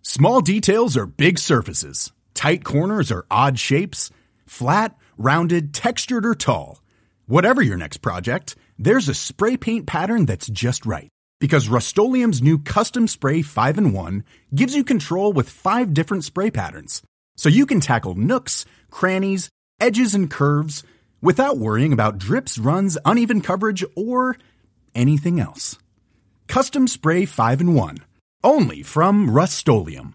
Small details are big surfaces. Tight corners are odd shapes. Flat, rounded, textured, or tall. Whatever your next project, there's a spray paint pattern that's just right. Because Rust-Oleum's new Custom Spray 5-in-1 gives you control with 5 different spray patterns. So you can tackle nooks, crannies, edges, and curves without worrying about drips, runs, uneven coverage, or anything else. Custom Spray 5-in-1. Only from Rust-Oleum.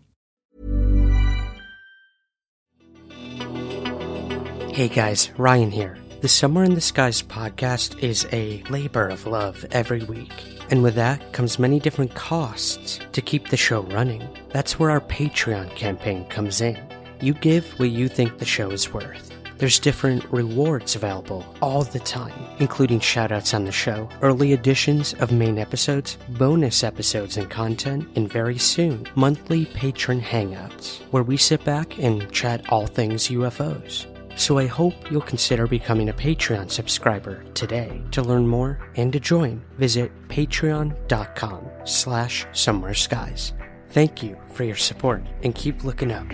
Hey guys, Ryan here. The Somewhere in the Skies podcast is a labor of love every week. And with that comes many different costs to keep the show running. That's where our Patreon campaign comes in. You give what you think the show is worth. There's different rewards available all the time, including shoutouts on the show, early editions of main episodes, bonus episodes and content, and very soon, monthly patron hangouts, where we sit back and chat all things UFOs. So I hope you'll consider becoming a Patreon subscriber today. To learn more and to join, visit patreon.com/somewhereskies. Thank you for your support and keep looking up.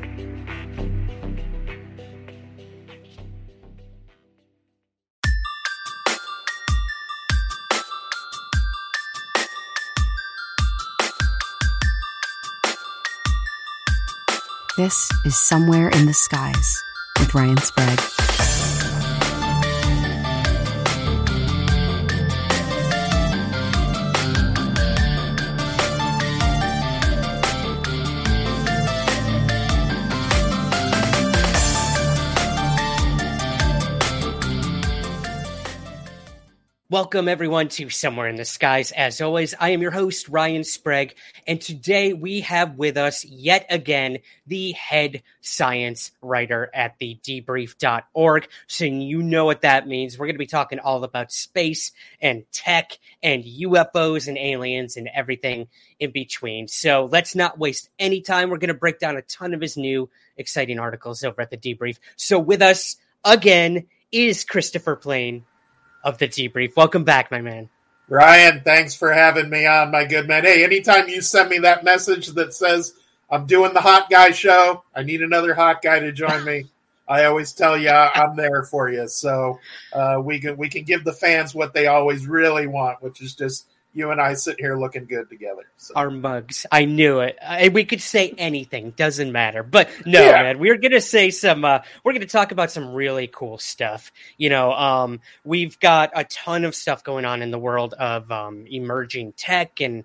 This is Somewhere in the Skies with Ryan Sprague. Welcome, everyone, to Somewhere in the Skies. As always, I am your host, Ryan Sprague, and today we have with us, yet again, the head science writer at the debrief.org. So you know what that means. We're going to be talking all about space and tech and UFOs and aliens and everything in between. So let's not waste any time. We're going to break down a ton of his new, exciting articles over at the Debrief. So with us, again, is Christopher Plain of the Debrief. Welcome back, my man. Ryan, thanks for having me on, my good man. Hey, anytime you send me that message that says I'm doing the hot guy show, I need another hot guy to join me, I always tell you I'm there for you. So we can give the fans what they always really want, which is just you and I sitting here looking good together. So. Our mugs. I knew it. We could say anything. Doesn't matter. But no, man, we're going to say some, we're going to talk about some really cool stuff. You know, we've got a ton of stuff going on in the world of emerging tech and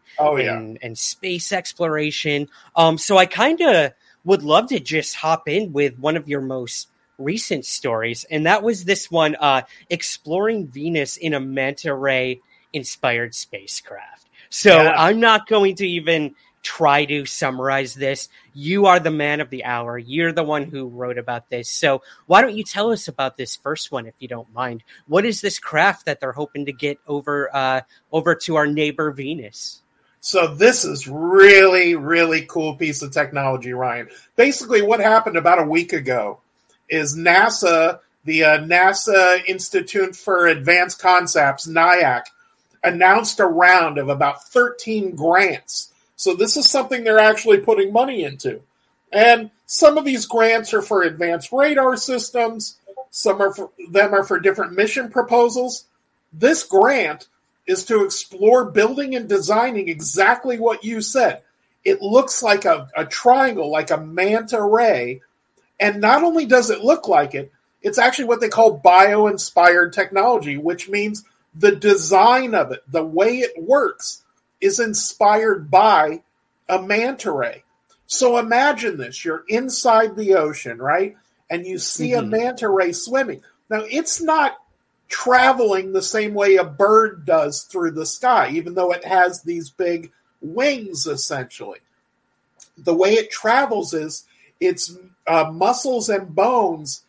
space exploration. So I kind of would love to just hop in with one of your most recent stories. And that was this one, exploring Venus in a manta ray inspired spacecraft. So I'm not going to even try to summarize this. You are the man of the hour. You're the one who wrote about this. So why don't you tell us about this first one, if you don't mind? What is this craft that they're hoping to get over to our neighbor Venus? So this is really, really cool piece of technology, Ryan. Basically what happened about a week ago is NASA, the NASA Institute for Advanced Concepts, NIAC, announced a round of about 13 grants. So this is something they're actually putting money into. And some of these grants are for advanced radar systems. Some are for different mission proposals. This grant is to explore building and designing exactly what you said. It looks like a triangle, like a manta ray. And not only does it look like it, it's actually what they call bio-inspired technology, which means the design of it, the way it works, is inspired by a manta ray. So imagine this. You're inside the ocean, right? And you see a manta ray swimming. Now, it's not traveling the same way a bird does through the sky, even though it has these big wings, essentially. The way it travels is its muscles and bones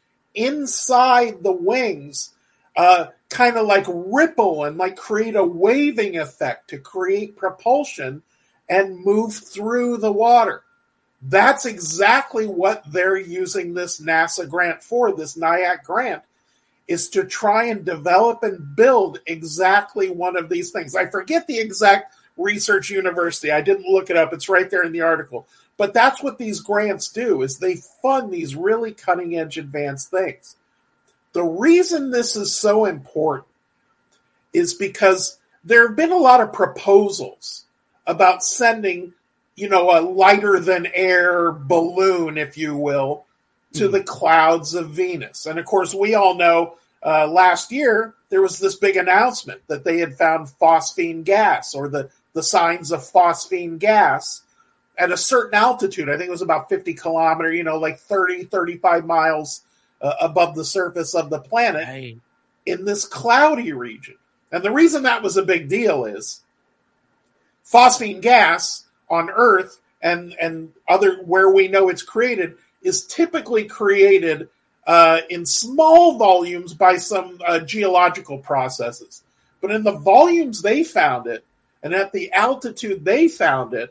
inside the wings kind of like ripple and like create a waving effect to create propulsion and move through the water. That's exactly what they're using this NASA grant for, this NIAC grant, is to try and develop and build exactly one of these things. I forget the exact research university. I didn't look it up. It's right there in the article. But that's what these grants do, is they fund these really cutting-edge advanced things. The reason this is so important is because there have been a lot of proposals about sending, a lighter-than-air balloon, if you will, to the clouds of Venus. And, of course, we all know last year there was this big announcement that they had found phosphine gas, or the signs of phosphine gas, at a certain altitude. I think it was about 50 kilometers, like 30, 35 miles above the surface of the planet, right, in this cloudy region. And the reason that was a big deal is phosphine gas on Earth and other where we know it's created is typically created in small volumes by some geological processes. But in the volumes they found it, and at the altitude they found it,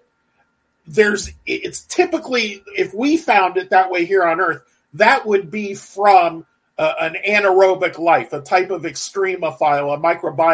it's typically, if we found it that way here on Earth, that would be from an anaerobic life, a type of extremophile, a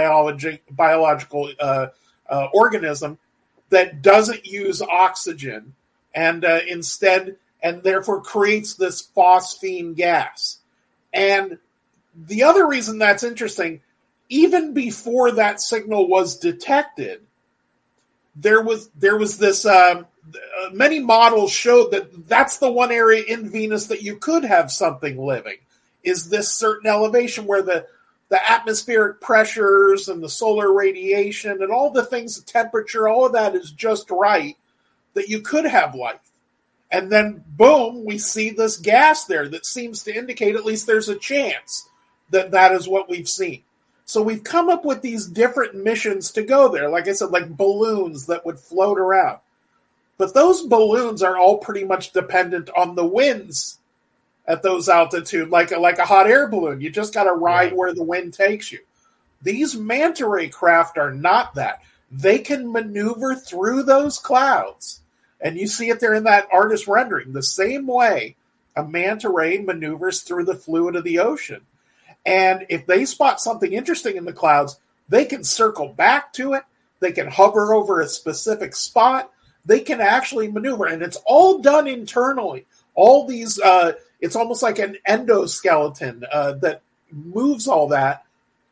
microbiological organism that doesn't use oxygen and instead, and therefore creates this phosphine gas. And the other reason that's interesting, even before that signal was detected, there was this, many models showed that that's the one area in Venus that you could have something living, is this certain elevation where the atmospheric pressures and the solar radiation and all the things, the temperature, all of that is just right, that you could have life. And then, boom, we see this gas there that seems to indicate at least there's a chance that that is what we've seen. So we've come up with these different missions to go there. Like I said, like balloons that would float around. But those balloons are all pretty much dependent on the winds at those altitudes, like a hot air balloon. You just got to ride where the wind takes you. These manta ray craft are not that. They can maneuver through those clouds. And you see it there in that artist rendering. The same way a manta ray maneuvers through the fluid of the ocean. And if they spot something interesting in the clouds, they can circle back to it. They can hover over a specific spot. They can actually maneuver. And it's all done internally. All these, it's almost like an endoskeleton that moves all that.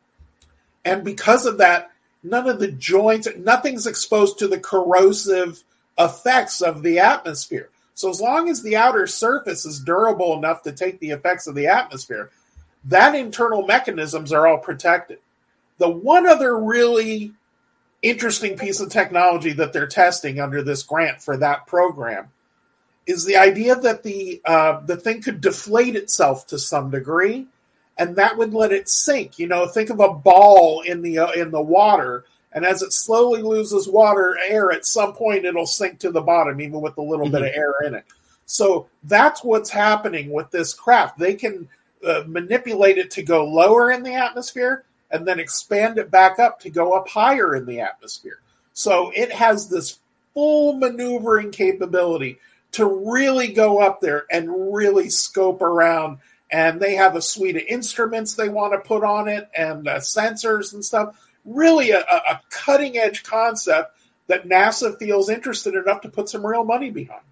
And because of that, none of the joints, nothing's exposed to the corrosive effects of the atmosphere. So as long as the outer surface is durable enough to take the effects of the atmosphere, that internal mechanisms are all protected. The one other really interesting piece of technology that they're testing under this grant for that program is the idea that the thing could deflate itself to some degree, and that would let it sink. Think of a ball in the water, and as it slowly loses air, at some point it'll sink to the bottom, even with a little bit of air in it. So that's what's happening with this craft. They can manipulate it to go lower in the atmosphere and then expand it back up to go up higher in the atmosphere. So it has this full maneuvering capability to really go up there and really scope around. And they have a suite of instruments they want to put on it and sensors and stuff. Really a cutting-edge concept that NASA feels interested enough to put some real money behind.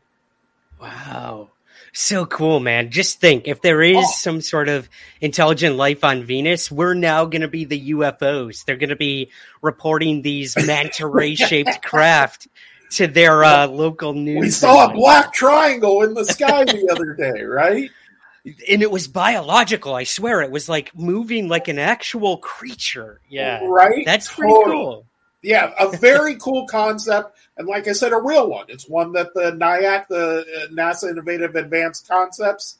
Wow. So cool, man. Just think, if there is some sort of intelligent life on Venus, we're now going to be the UFOs. They're going to be reporting these manta ray-shaped craft to their local news. We saw a black triangle in the sky the other day, right? And it was biological. I swear, it was like moving like an actual creature. Yeah, right. That's pretty cool. Yeah, a very cool concept, and like I said, a real one. It's one that the NIAC, the NASA Innovative Advanced Concepts,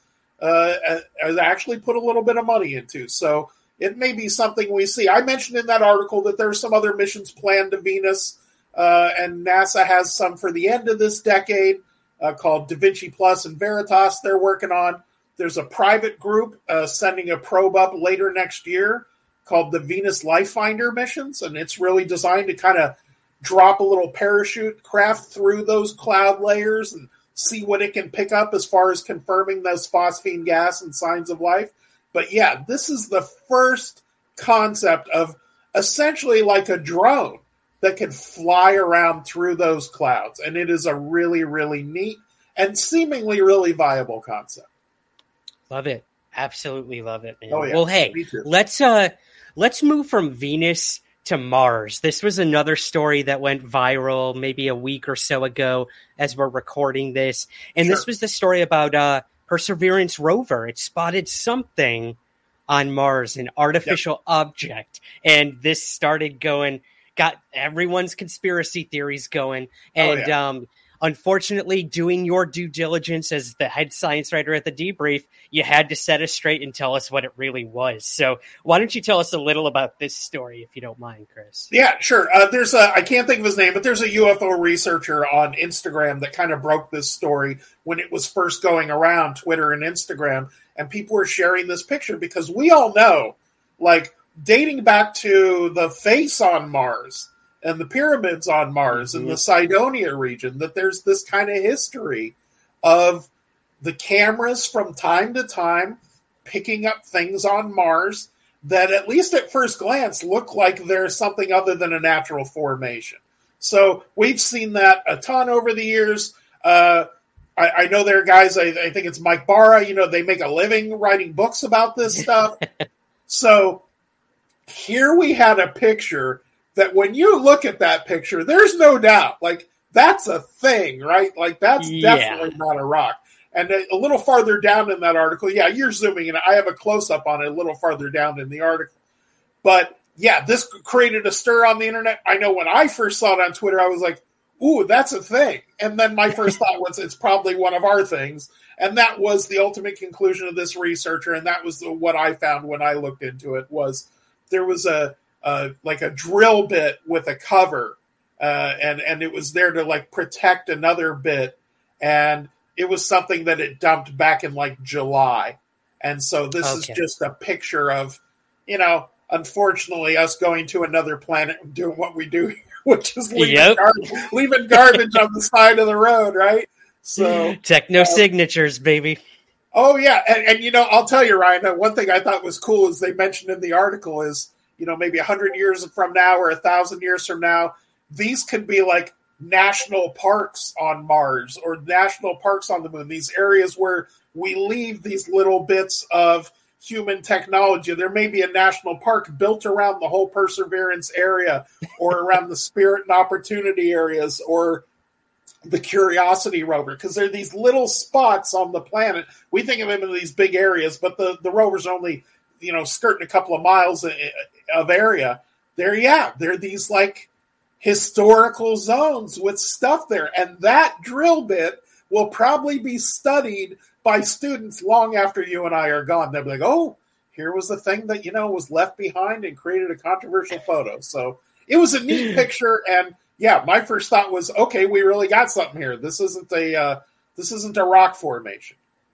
has actually put a little bit of money into. So it may be something we see. I mentioned in that article that there's some other missions planned to Venus, and NASA has some for the end of this decade called Da Vinci Plus and Veritas they're working on. There's a private group sending a probe up later next year called the Venus Life Finder missions, and it's really designed to kind of drop a little parachute craft through those cloud layers and see what it can pick up as far as confirming those phosphine gas and signs of life. But yeah, this is the first concept of essentially like a drone that can fly around through those clouds, and it is a really, really neat and seemingly really viable concept. Love it. Absolutely love it, man. Oh, yeah. Well, hey, Me too. let's move from Venus to Mars. This was another story that went viral maybe a week or so ago as we're recording this. And Sure. this was the story about Perseverance rover. It spotted something on Mars, an artificial object. And this got everyone's conspiracy theories going. And unfortunately, doing your due diligence as the head science writer at the Debrief, you had to set us straight and tell us what it really was. So why don't you tell us a little about this story, if you don't mind, Chris? Yeah, sure. I can't think of his name, but there's a UFO researcher on Instagram that kind of broke this story when it was first going around Twitter and Instagram, and people were sharing this picture because we all know, like, dating back to the face on Mars and the pyramids on Mars and the Cydonia region, that there's this kind of history of the cameras from time to time picking up things on Mars that, at least at first glance, look like there's something other than a natural formation. So we've seen that a ton over the years. I know there are guys, I think it's Mike Barra, they make a living writing books about this stuff. So here we had a picture that when you look at that picture, there's no doubt, like, that's a thing, right? Like, that's definitely not a rock. And a little farther down in that article, you're zooming in. I have a close-up on it a little farther down in the article. But, this created a stir on the internet. I know when I first saw it on Twitter, I was like, ooh, that's a thing. And then my first thought was, it's probably one of our things. And that was the ultimate conclusion of this researcher, and that was what I found when I looked into it, was there was a drill bit with a cover, and it was there to, like, protect another bit, and it was something that it dumped back in, like, July. And so this is just a picture of, unfortunately, us going to another planet and doing what we do, which is leaving garbage on the side of the road, right? So techno signatures, baby. Oh, yeah. And I'll tell you, Ryan, one thing I thought was cool is they mentioned in the article is, maybe 100 years from now or 1,000 years from now, these could be like national parks on Mars or national parks on the moon, these areas where we leave these little bits of human technology. There may be a national park built around the whole Perseverance area or around the Spirit and Opportunity areas or the Curiosity rover, because there are these little spots on the planet. We think of them in these big areas, but the rover's only, skirting a couple of miles of area. There are these, like, historical zones with stuff there. And that drill bit will probably be studied by students long after you and I are gone. They'll be like, oh, here was the thing that, was left behind and created a controversial photo. So it was a neat picture. And my first thought was, okay, we really got something here. This isn't a rock formation.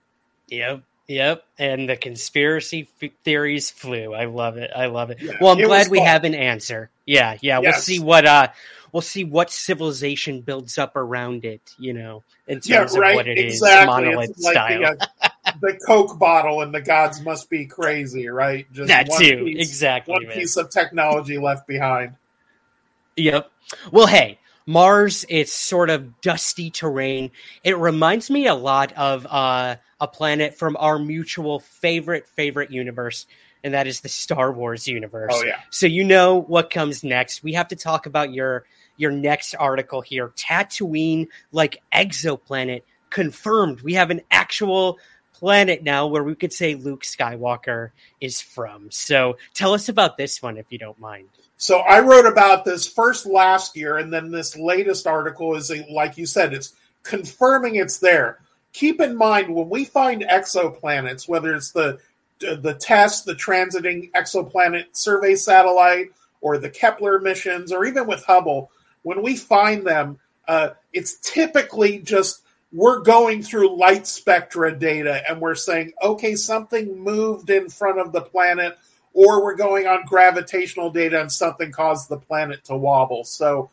Yep. And the conspiracy theories flew. I love it. Yeah, well, I'm glad we have an answer. Yeah. Yes. We'll see what civilization builds up around it, in terms of what it is, monolith it's like style. The Coke bottle and the gods must be crazy, right? Just that too, exactly. One piece of technology left behind. Yep. Well, hey, Mars, it's sort of dusty terrain. It reminds me a lot of a planet from our mutual favorite universe, and that is the Star Wars universe. Oh, yeah. So what comes next. We have to talk about your next article here. Tatooine, like exoplanet, confirmed. We have an actual planet now where we could say Luke Skywalker is from. So tell us about this one, if you don't mind. So I wrote about this first last year, and then this latest article is, like you said, it's confirming it's there. Keep in mind, when we find exoplanets, whether it's the TESS, the Transiting Exoplanet Survey Satellite, or the Kepler missions, or even with Hubble, when we find them, it's typically just we're going through light spectra data, and we're saying, okay, something moved in front of the planet, or we're going on gravitational data and something caused the planet to wobble. So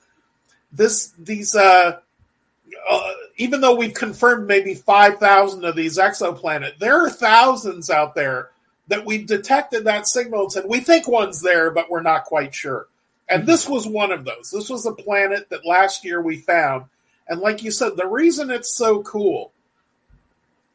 even though we've confirmed maybe 5,000 of these exoplanets, there are thousands out there that we've detected that signal and said, we think one's there, but we're not quite sure. And this was one of those. This was a planet that last year we found. And like you said, the reason it's so cool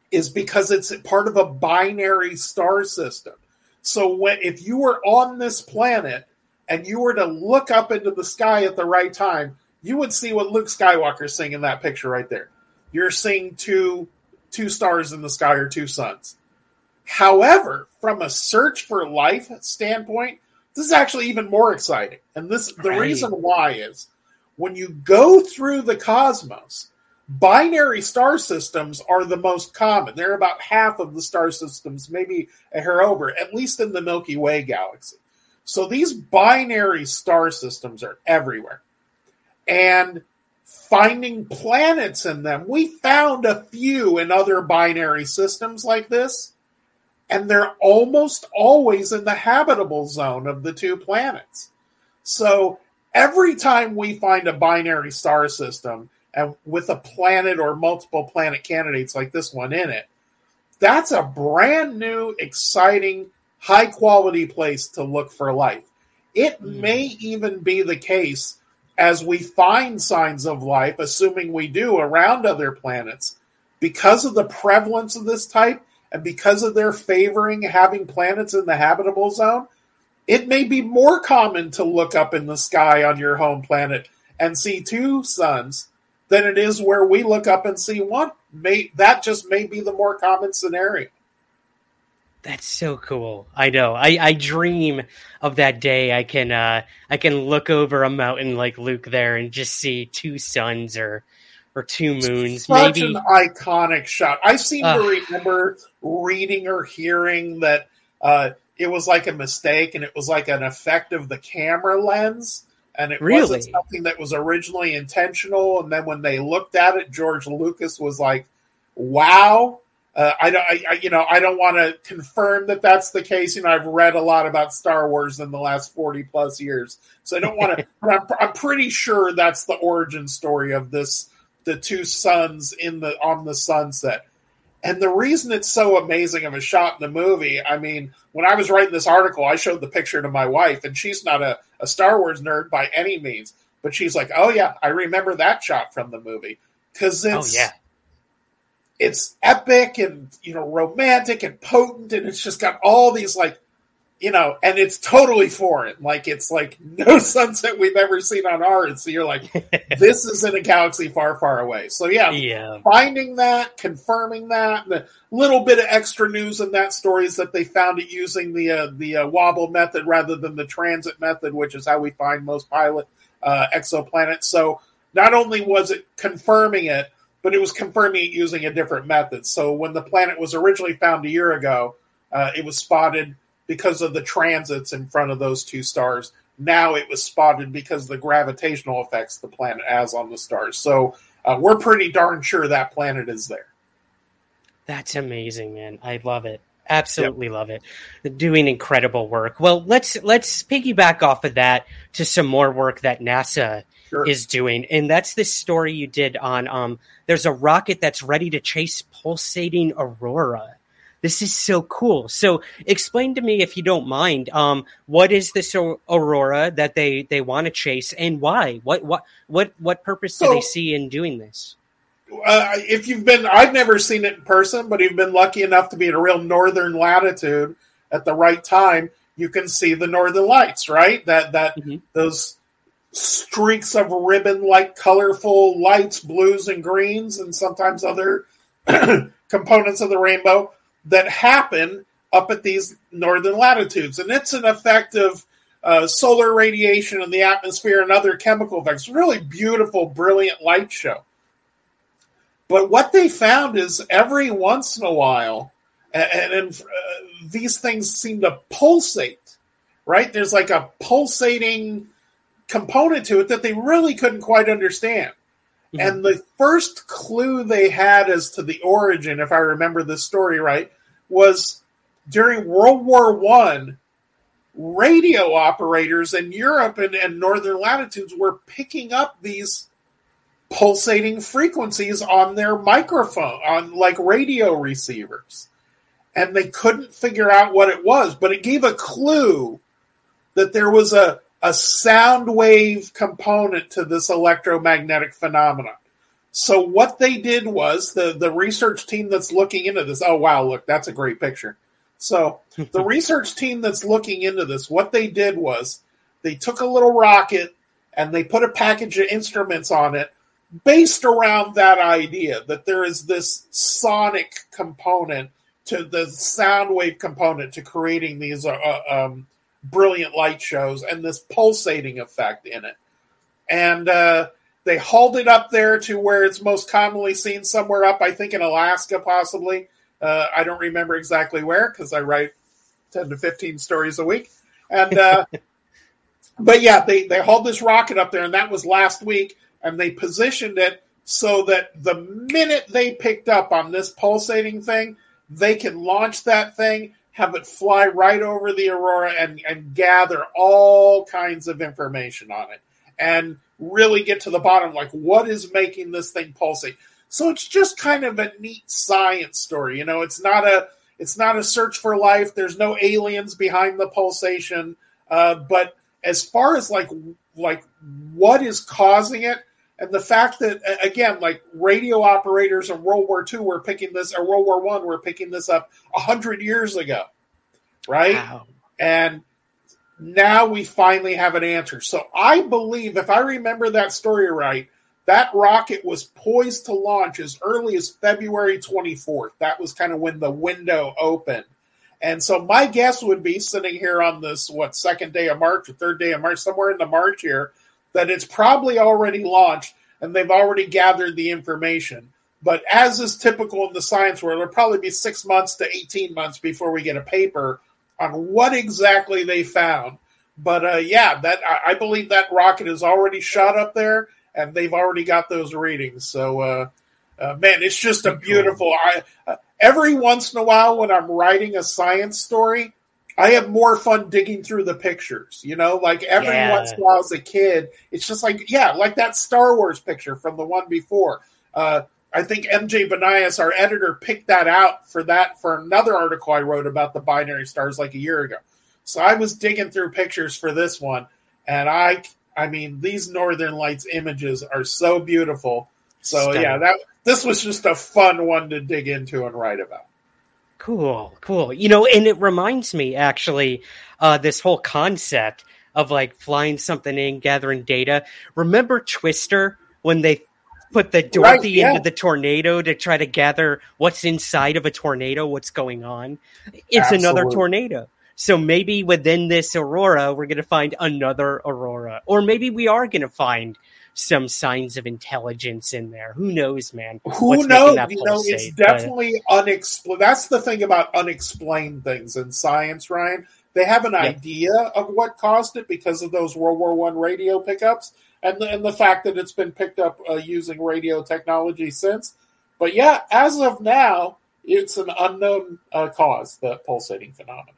is because it's part of a binary star system. So if you were on this planet and you were to look up into the sky at the right time, you would see what Luke Skywalker's seeing in that picture right there. You're seeing two stars in the sky, or two suns. However, from a search for life standpoint, this is actually even more exciting. And the reason why is when you go through the cosmos, binary star systems are the most common. They're about half of the star systems, maybe a hair over, at least in the Milky Way galaxy. So these binary star systems are everywhere. And finding planets in them, we found a few in other binary systems like this, and they're almost always in the habitable zone of the two planets. So every time we find a binary star system, and with a planet or multiple planet candidates like this one in it, that's a brand new, exciting, high-quality place to look for life. It may even be the case as we find signs of life, assuming we do, around other planets, because of the prevalence of this type and because of their favoring having planets in the habitable zone, it may be more common to look up in the sky on your home planet and see two suns than it is where we look up and see one. That just may be the more common scenario. That's so cool. I know. I dream of that day. I can look over a mountain like Luke there and just see two suns or two moons. Such an iconic shot. I seem to remember reading or hearing that it was like a mistake and it was like an effect of the camera lens. And it wasn't something that was originally intentional. And then when they looked at it, George Lucas was like, wow. I don't want to confirm that that's the case. I've read a lot about Star Wars in the last 40 plus years. So I don't want to, but I'm pretty sure that's the origin story of this, the two suns on the sunset. And the reason it's so amazing of a shot in the movie, I mean, when I was writing this article, I showed the picture to my wife, and she's not a Star Wars nerd by any means, but she's like, oh yeah, I remember that shot from the movie. Because it's epic and, romantic and potent, and it's just got all these and it's totally foreign. Like, it's like no sunset we've ever seen on Earth. So you're like, this is in a galaxy far, far away. So finding that, confirming that, and a little bit of extra news in that story is that they found it using the wobble method rather than the transit method, which is how we find most pilot exoplanets. So not only was it confirming it, but it was confirming it using a different method. So when the planet was originally found a year ago, it was spotted because of the transits in front of those two stars. Now it was spotted because of the gravitational effects the planet has on the stars. So we're pretty darn sure that planet is there. That's amazing, man. I love it. Absolutely love it. They're doing incredible work. Well, let's piggyback off of that to some more work that NASA is doing. And that's this story you did on there's a rocket that's ready to chase pulsating aurora. This is so cool. So explain to me, if you don't mind, what is this aurora that they want to chase, and why? What purpose do they see in doing this? I've never seen it in person, but you've been lucky enough to be in a real northern latitude at the right time, you can see the northern lights, right? Those streaks of ribbon-like colorful lights, blues and greens, and sometimes other components of the rainbow that happen up at these northern latitudes. And it's an effect of solar radiation in the atmosphere and other chemical effects. Really beautiful, brilliant light show. But what they found is every once in a while, these things seem to pulsate, right? There's like a pulsating component to it that they really couldn't quite understand. Mm-hmm. And the first clue they had as to the origin, if I remember this story right, was during World War I, radio operators in Europe and northern latitudes were picking up these pulsating frequencies on their microphone, on like radio receivers. And they couldn't figure out what it was, but it gave a clue that there was a sound wave component to this electromagnetic phenomenon. So what they did was the research team that's looking into this. Oh, wow, look, that's a great picture. So the research team that's looking into this, what they did was they took a little rocket and they put a package of instruments on it based around that idea that there is this sonic component to the sound wave component to creating these brilliant light shows and this pulsating effect in it. And they hauled it up there to where it's most commonly seen, somewhere up, I think in Alaska possibly. I don't remember exactly where because I write 10 to 15 stories a week. And but yeah, they hauled this rocket up there, and that was last week, and they positioned it so that the minute they picked up on this pulsating thing, they can launch that thing, have it fly right over the aurora and gather all kinds of information on it and really get to the bottom, like what is making this thing pulsate. So it's just kind of a neat science story. It's not a search for life. There's no aliens behind the pulsation. But as far as like what is causing it, and the fact that, again, like radio operators in World War II were picking this, or World War I were picking this up 100 years ago, right? Wow. And now we finally have an answer. So I believe, if I remember that story right, that rocket was poised to launch as early as February 24th. That was kind of when the window opened. And so my guess would be, sitting here on this, second day of March or third day of March, somewhere in the March here, that it's probably already launched and they've already gathered the information. But as is typical in the science world, it'll probably be 6 months to 18 months before we get a paper on what exactly they found. But I believe that rocket is already shot up there and they've already got those readings. So, man, it's just a beautiful. Every once in a while when I'm writing a science story, I have more fun digging through the pictures, like every once in a while as a kid, it's just like that Star Wars picture from the one before. I think MJ Banias, our editor, picked that out for another article I wrote about the binary stars like a year ago. So I was digging through pictures for this one, and I mean, these Northern Lights images are so beautiful. So this was just a fun one to dig into and write about. Cool. And it reminds me, actually, this whole concept of like flying something in, gathering data. Remember Twister, when they put the Dorothy into the tornado to try to gather what's inside of a tornado, what's going on? It's another tornado. So maybe within this aurora, we're going to find another aurora. Or maybe we are going to find some signs of intelligence in there. Who knows, man? Who knows? It's definitely unexplained. That's the thing about unexplained things in science, Ryan. They have an idea of what caused it because of those World War I radio pickups and the fact that it's been picked up using radio technology since. But as of now, it's an unknown cause, the pulsating phenomenon.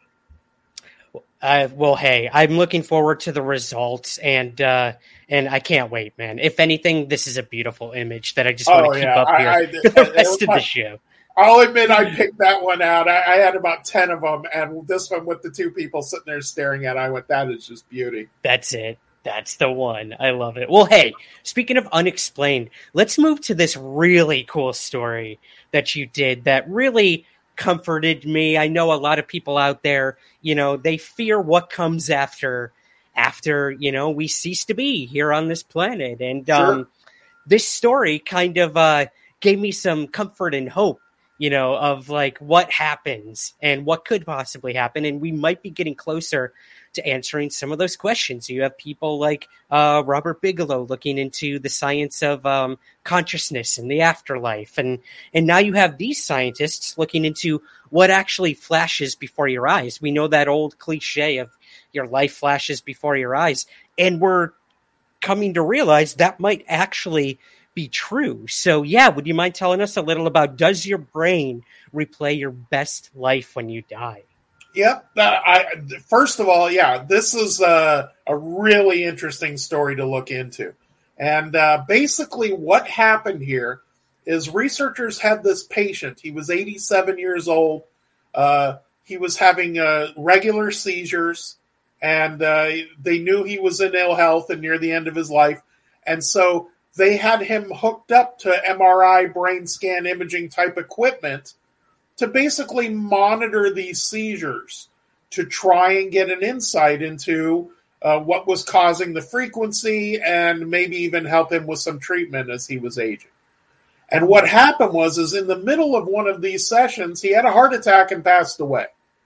Well, hey, I'm looking forward to the results, and I can't wait, man. If anything, this is a beautiful image that I just want to keep up here for the rest of the show. I'll admit I picked that one out. I had about 10 of them, and this one with the two people sitting there staring at it, I went, that is just beauty. That's it. That's the one. I love it. Well, hey, speaking of unexplained, let's move to this really cool story that you did that really comforted me. I know a lot of people out there, they fear what comes after, we cease to be here on this planet. And this story kind of gave me some comfort and hope, of like what happens and what could possibly happen. And we might be getting closer to answering some of those questions. You have people like Robert Bigelow looking into the science of consciousness and the afterlife. And now you have these scientists looking into what actually flashes before your eyes. We know that old cliche of your life flashes before your eyes. And we're coming to realize that might actually be true. So, would you mind telling us a little about, does your brain replay your best life when you die? Yep. First of all, this is a really interesting story to look into. And basically what happened here is researchers had this patient. He was 87 years old. He was having regular seizures, and they knew he was in ill health and near the end of his life. And so they had him hooked up to MRI brain scan imaging type equipment to basically monitor these seizures, to try and get an insight into what was causing the frequency and maybe even help him with some treatment as he was aging. And what happened is in the middle of one of these sessions, he had a heart attack and passed away.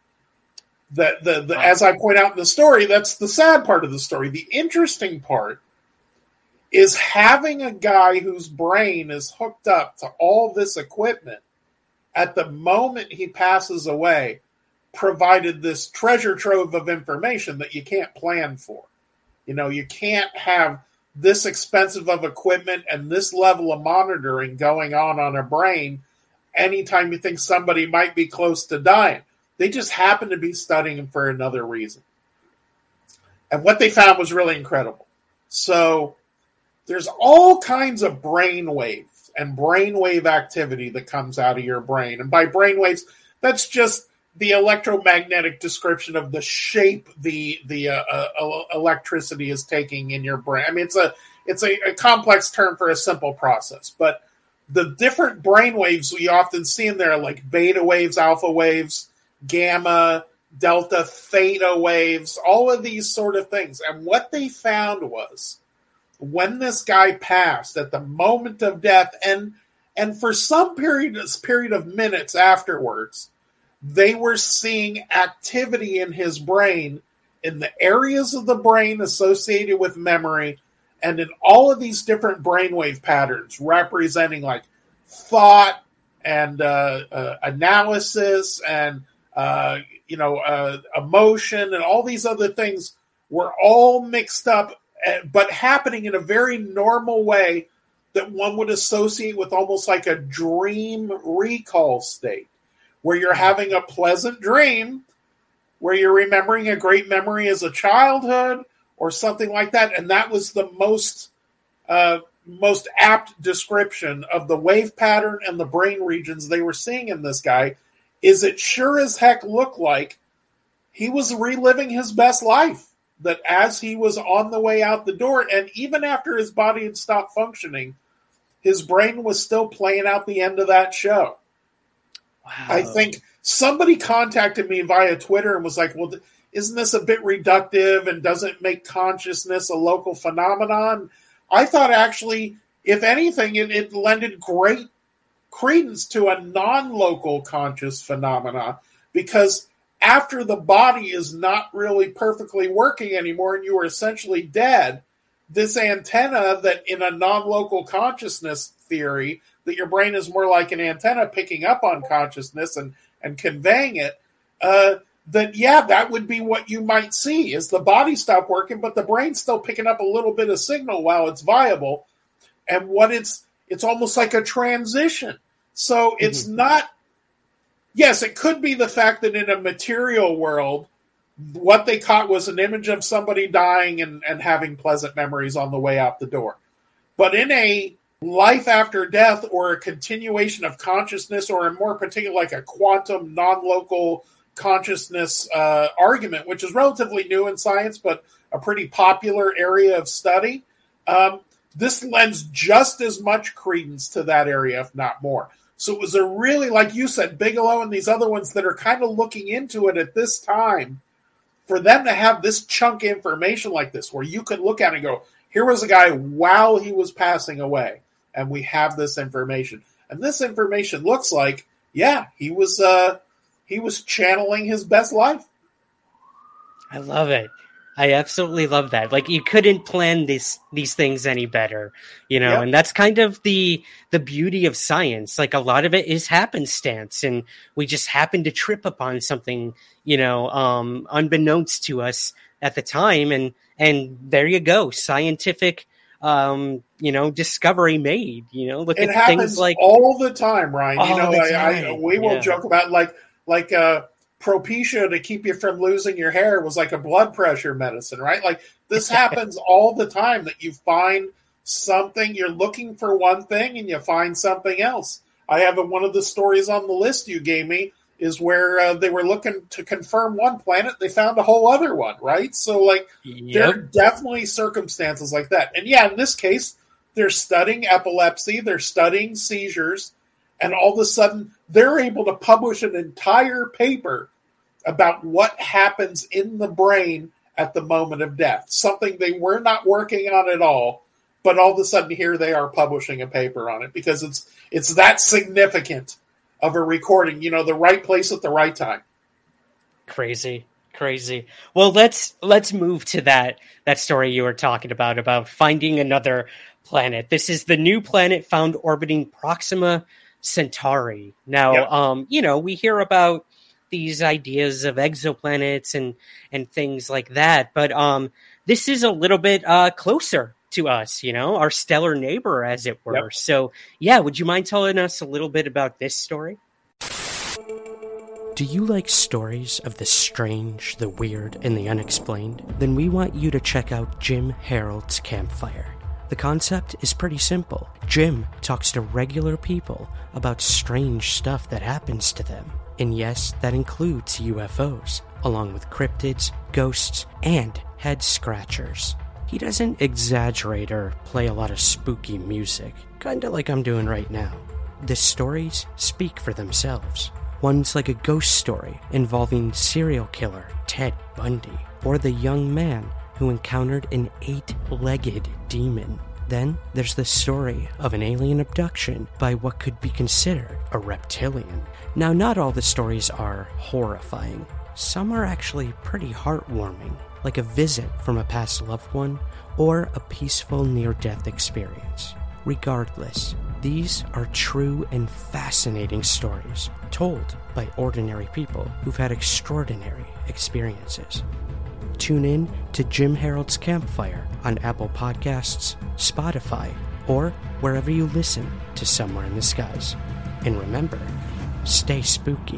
As I point out in the story, that's the sad part of the story. The interesting part is having a guy whose brain is hooked up to all this equipment at the moment he passes away provided this treasure trove of information that you can't plan for. You can't have this expensive of equipment and this level of monitoring going on a brain anytime you think somebody might be close to dying. They just happen to be studying him for another reason. And what they found was really incredible. So there's all kinds of brain waves and brainwave activity that comes out of your brain. And by brainwaves, that's just the electromagnetic description of the shape the electricity is taking in your brain. I mean, it's a complex term for a simple process, but the different brain waves we often see in there, like beta waves, alpha waves, gamma, delta, theta waves, all of these sort of things. And what they found was when this guy passed at the moment of death, and for some period of minutes afterwards, they were seeing activity in his brain, in the areas of the brain associated with memory, and in all of these different brainwave patterns representing like thought and analysis and emotion and all these other things were all mixed up, but happening in a very normal way that one would associate with almost like a dream recall state, where you're having a pleasant dream, where you're remembering a great memory as a childhood or something like that. And that was the most apt description of the wave pattern and the brain regions they were seeing in this guy. Is it sure as heck looked like he was reliving his best life, that as he was on the way out the door, and even after his body had stopped functioning, his brain was still playing out the end of that show. Wow. I think somebody contacted me via Twitter and was like, well, isn't this a bit reductive and doesn't make consciousness a local phenomenon? I thought actually, if anything, it lended great credence to a non-local conscious phenomena, because after the body is not really perfectly working anymore and you are essentially dead, this antenna that in a non-local consciousness theory, that your brain is more like an antenna picking up on consciousness and conveying it, that would be what you might see, is the body stop working, but the brain's still picking up a little bit of signal while it's viable. And it's almost like a transition. So it's not, yes, it could be the fact that in a material world, what they caught was an image of somebody dying and having pleasant memories on the way out the door. But in a life after death, or a continuation of consciousness, or a more particular, like a quantum non-local consciousness argument, which is relatively new in science, but a pretty popular area of study, this lends just as much credence to that area, if not more. So it was a really, like you said, Bigelow and these other ones that are kind of looking into it at this time, for them to have this chunk of information like this, where you could look at it and go, here was a guy while he was passing away, and we have this information. And this information looks like, he was channeling his best life. I love it. I absolutely love that. Like, you couldn't plan these things any better, and that's kind of the beauty of science. Like, a lot of it is happenstance, and we just happen to trip upon something, unbeknownst to us at the time. And there you go. Scientific, discovery made, look it at things like all the time, Ryan. We will joke about like Propecia to keep you from losing your hair was like a blood pressure medicine, right? Like, this happens all the time, that you find something, you're looking for one thing and you find something else. I have one of the stories on the list you gave me is where they were looking to confirm one planet, they found a whole other one, right? So, there are definitely circumstances like that. And in this case, They're studying epilepsy, they're studying seizures, and all of a sudden they're able to publish an entire paper about what happens in the brain at the moment of death, something they were not working on at all, but all of a sudden here they are publishing a paper on it because it's that significant of a recording, the right place at the right time. Crazy. Well, let's move to that story you were talking about finding another planet. This is the new planet found orbiting Proxima Centauri. Now, Yep. We hear about these ideas of exoplanets and things like that, but this is a little bit closer to us, our stellar neighbor, as it were. Yep. So, would you mind telling us a little bit about this story? Do you like stories of the strange, the weird, and the unexplained? Then we want you to check out Jim Harold's Campfire. The concept is pretty simple. Jim talks to regular people about strange stuff that happens to them. And yes, that includes UFOs, along with cryptids, ghosts, and head scratchers. He doesn't exaggerate or play a lot of spooky music, kinda like I'm doing right now. The stories speak for themselves. One's like a ghost story involving serial killer Ted Bundy, or the young man who encountered an 8-legged demon. Then there's the story of an alien abduction by what could be considered a reptilian. Now, not all the stories are horrifying. Some are actually pretty heartwarming, like a visit from a past loved one or a peaceful near-death experience. Regardless, these are true and fascinating stories told by ordinary people who've had extraordinary experiences. Tune in to Jim Harold's Campfire on Apple Podcasts, Spotify, or wherever you listen to Somewhere in the Skies. And remember, stay spooky.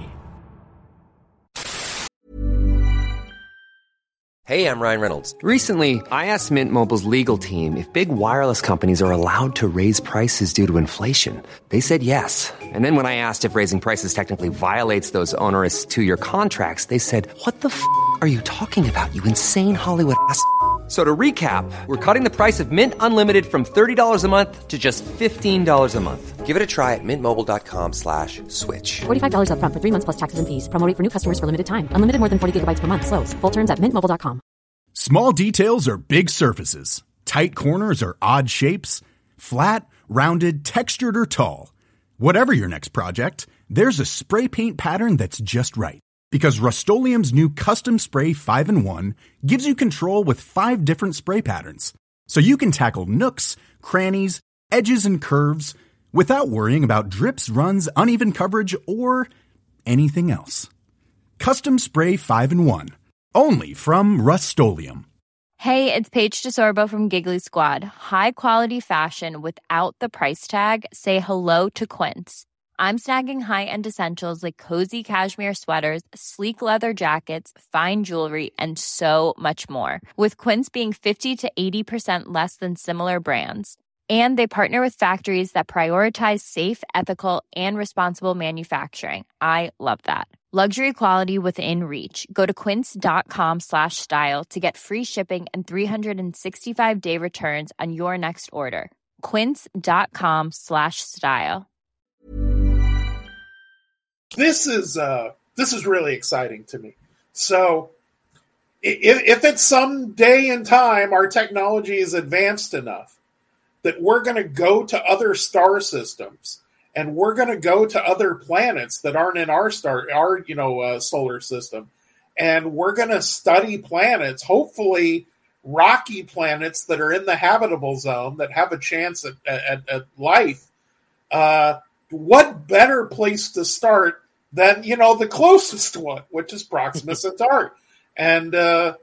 Hey, I'm Ryan Reynolds. Recently, I asked Mint Mobile's legal team if big wireless companies are allowed to raise prices due to inflation. They said yes. And then when I asked if raising prices technically violates those onerous 2-year contracts, they said, "What the f*** are you talking about, you insane Hollywood ass?" So to recap, we're cutting the price of Mint Unlimited from $30 a month to just $15 a month. Give it a try at mintmobile.com/switch. $45 up front for 3 months plus taxes and fees. Promo rate for new customers for limited time. Unlimited more than 40 gigabytes per month. Slows full terms at mintmobile.com. Small details are big surfaces. Tight corners are odd shapes. Flat, rounded, textured, or tall. Whatever your next project, there's a spray paint pattern that's just right. Because Rust-Oleum's new Custom Spray 5-in-1 gives you control with 5 different spray patterns. So you can tackle nooks, crannies, edges, and curves without worrying about drips, runs, uneven coverage, or anything else. Custom Spray 5-in-1. Only from Rust-Oleum. Hey, it's Paige DeSorbo from Giggly Squad. High quality fashion without the price tag. Say hello to Quince. I'm snagging high-end essentials like cozy cashmere sweaters, sleek leather jackets, fine jewelry, and so much more. With Quince being 50 to 80% less than similar brands. And they partner with factories that prioritize safe, ethical, and responsible manufacturing. I love that. Luxury quality within reach. Go to quince.com/style to get free shipping and 365-day returns on your next order. Quince.com/style. This is really exciting to me. So, if at some day in time our technology is advanced enough that we're going to go to other star systems and we're going to go to other planets that aren't in our solar system, and we're going to study planets, hopefully rocky planets that are in the habitable zone that have a chance at life. What better place to start than, the closest one, which is Proxima Centauri. And at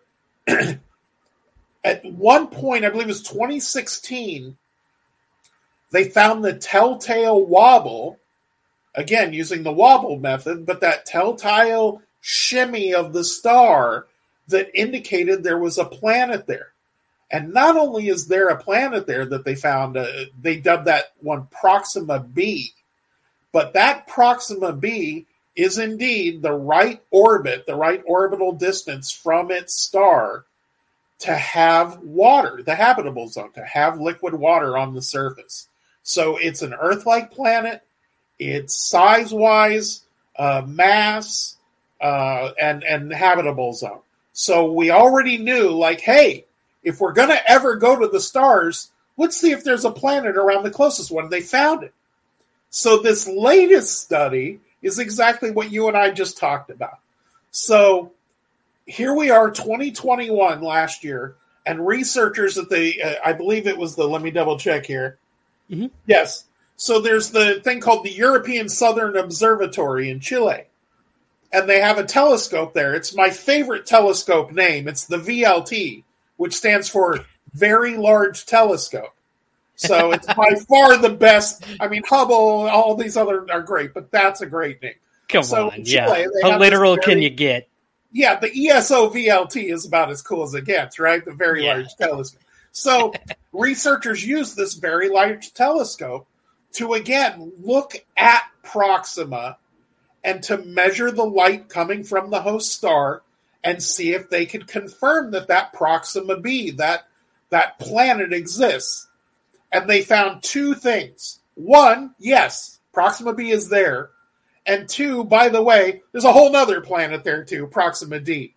one point, I believe it was 2016, they found the telltale wobble, again, using the wobble method, but that telltale shimmy of the star that indicated there was a planet there. And not only is there a planet there that they found, they dubbed that one Proxima b, but that Proxima b is indeed the right orbit, the right orbital distance from its star to have water, the habitable zone, to have liquid water on the surface. So it's an Earth-like planet. It's size-wise, mass, and habitable zone. So we already knew, like, hey, if we're going to ever go to the stars, let's see if there's a planet around the closest one. They found it. So this latest study is exactly what you and I just talked about. So here we are, 2021 last year, and researchers at I believe it was let me double check here. Mm-hmm. Yes. So there's the thing called the European Southern Observatory in Chile. And they have a telescope there. It's my favorite telescope name. It's the VLT, which stands for Very Large Telescope. So it's by far the best. I mean, Hubble, all these other are great, but that's a great name. Come on, Chile, How literal can you get? Yeah, the ESO VLT is about as cool as it gets, right? The Very Large Telescope. So researchers use this Very Large Telescope to, again, look at Proxima and to measure the light coming from the host star and see if they could confirm that Proxima b, that planet exists. And they found two things. One, yes, Proxima b is there. And two, by the way, there's a whole other planet there too, Proxima d.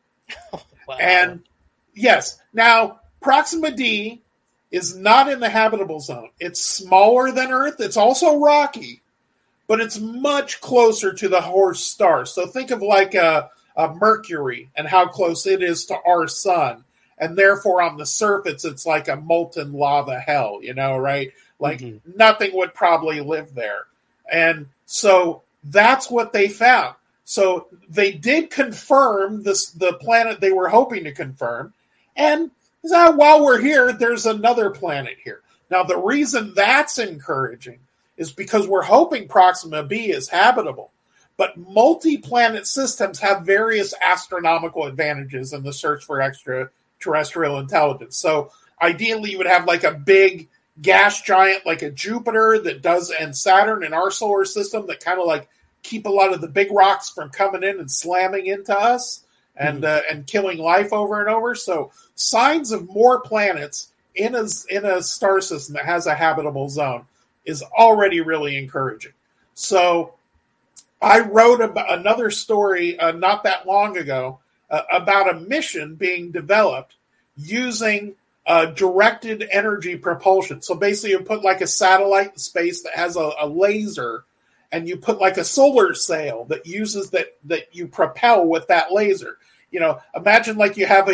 Wow. And yes, now Proxima d is not in the habitable zone. It's smaller than Earth. It's also rocky, but it's much closer to the host star. So think of like a Mercury and how close it is to our sun. And therefore, on the surface, it's like a molten lava hell, right? Like nothing would probably live there. And so that's what they found. So they did confirm the planet they were hoping to confirm. And while we're here, there's another planet here. Now, the reason that's encouraging is because we're hoping Proxima b is habitable. But multi-planet systems have various astronomical advantages in the search for extraterrestrial intelligence. So ideally, you would have like a big gas giant like a Jupiter and Saturn in our solar system that kind of like keep a lot of the big rocks from coming in and slamming into us and killing life over and over. So signs of more planets in a star system that has a habitable zone is already really encouraging. So I wrote about another story not that long ago about a mission being developed using directed energy propulsion. So basically you put like a satellite in space that has a laser, and you put like a solar sail that uses that you propel with that laser. Imagine like you have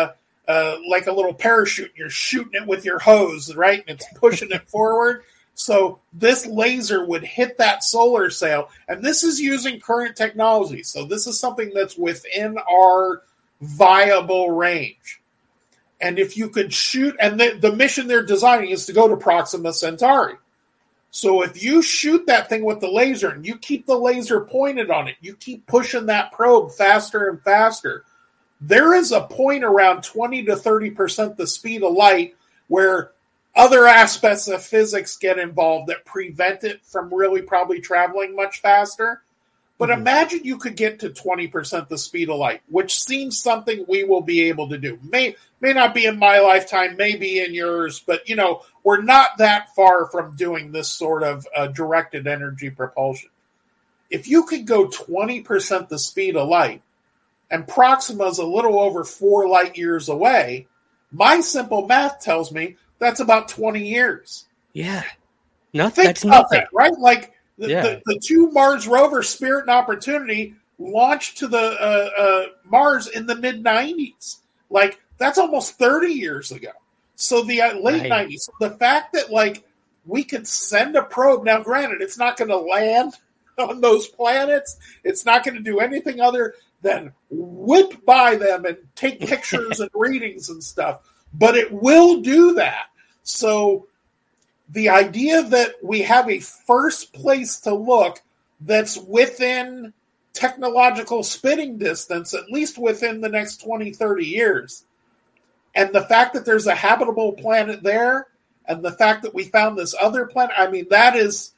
like a little parachute, and you're shooting it with your hose, right? And it's pushing it forward. So this laser would hit that solar sail, and this is using current technology. So this is something that's within our viable range. And if you could shoot, and the mission they're designing is to go to Proxima Centauri. So if you shoot that thing with the laser and you keep the laser pointed on it, you keep pushing that probe faster and faster, there is a point around 20 to 30% the speed of light where other aspects of physics get involved that prevent it from really probably traveling much faster. But imagine you could get to 20% the speed of light, which seems something we will be able to do. May not be in my lifetime, may be in yours, but, we're not that far from doing this sort of directed energy propulsion. If you could go 20% the speed of light, and Proxima is a little over 4 light years away, my simple math tells me that's about 20 years. Yeah. That's nothing. That, right? Like the two Mars rovers, Spirit and Opportunity, launched to the Mars in the mid-90s. Like, that's almost 30 years ago. So the late 90s. So the fact that, like, we could send a probe. Now, granted, it's not going to land on those planets. It's not going to do anything other than whip by them and take pictures and readings and stuff. But it will do that. So the idea that we have a first place to look that's within technological spitting distance, at least within the next 20, 30 years, and the fact that there's a habitable planet there, and the fact that we found this other planet, I mean,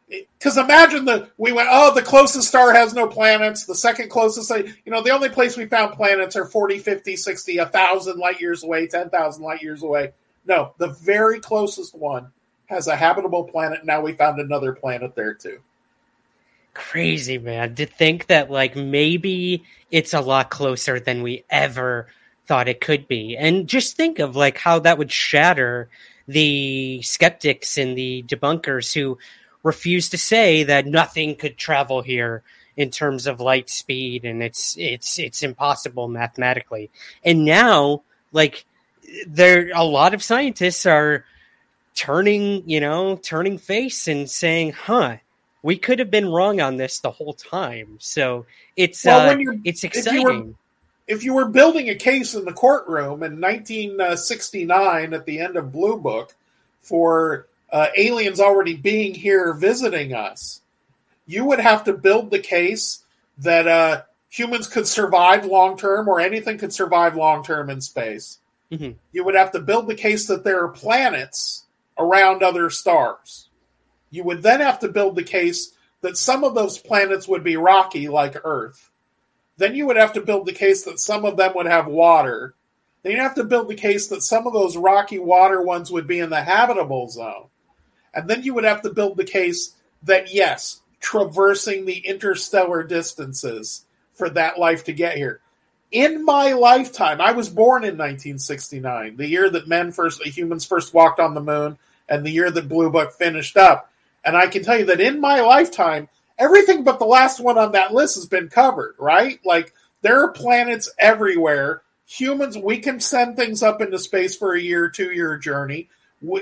because imagine we went, the closest star has no planets. The second closest, the only place we found planets are 40, 50, 60, 1,000 light years away, 10,000 light years away. No, the very closest one has a habitable planet. Now we found another planet there too. Crazy, man. To think that maybe it's a lot closer than we ever thought it could be. And just think of how that would shatter the skeptics and the debunkers who refuse to say that nothing could travel here in terms of light speed, and it's impossible mathematically. And now, a lot of scientists are turning face and saying, we could have been wrong on this the whole time. So it's exciting. If you were building a case in the courtroom in 1969 at the end of Blue Book for aliens already being here visiting us, you would have to build the case that humans could survive long-term, or anything could survive long-term in space. Mm-hmm. You would have to build the case that there are planets around other stars. You would then have to build the case that some of those planets would be rocky like Earth. Then you would have to build the case that some of them would have water. Then you'd have to build the case that some of those rocky water ones would be in the habitable zone. And then you would have to build the case that, yes, traversing the interstellar distances for that life to get here. In my lifetime, I was born in 1969, the year that humans first walked on the moon, and the year that Blue Book finished up. And I can tell you that in my lifetime, everything but the last one on that list has been covered, right? There are planets everywhere. Humans, we can send things up into space for a year, 2-year journey.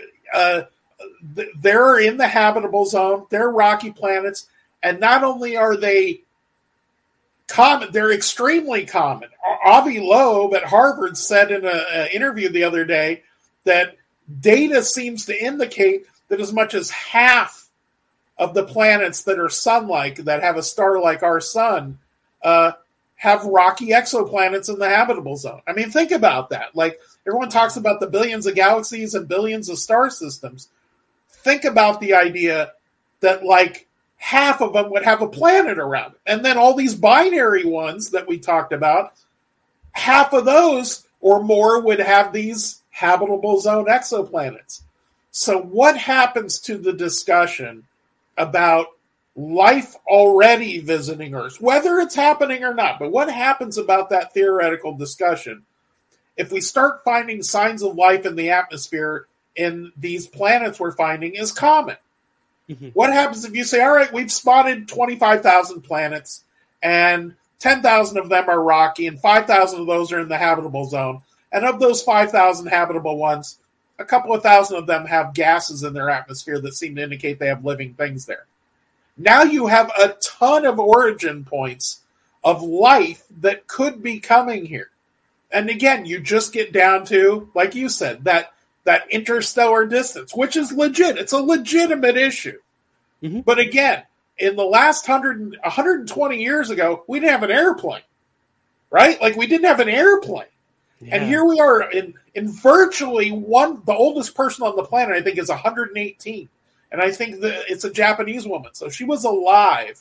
They're in the habitable zone. They're rocky planets. And not only are they common, they're extremely common. Avi Loeb at Harvard said in an interview the other day that data seems to indicate that as much as half of the planets that are sun-like, that have a star like our sun, have rocky exoplanets in the habitable zone. I mean, think about that. Everyone talks about the billions of galaxies and billions of star systems. Think about the idea that half of them would have a planet around it. And then all these binary ones that we talked about, half of those or more would have these habitable zone exoplanets. So what happens to the discussion about life already visiting Earth, whether it's happening or not? But what happens about that theoretical discussion if we start finding signs of life in the atmosphere in these planets we're finding is common? Mm-hmm. What happens if you say, all right, we've spotted 25,000 planets and 10,000 of them are rocky and 5,000 of those are in the habitable zone. And of those 5,000 habitable ones, a couple of thousand of them have gases in their atmosphere that seem to indicate they have living things there. Now you have a ton of origin points of life that could be coming here. And again, you just get down to, like you said, that interstellar distance, which is legit. It's a legitimate issue. Mm-hmm. But again, in the last 120 years ago, we didn't have an airplane, right? We didn't have an airplane. Yeah. And here we are in virtually the oldest person on the planet, I think, is 118. And I think that it's a Japanese woman. So she was alive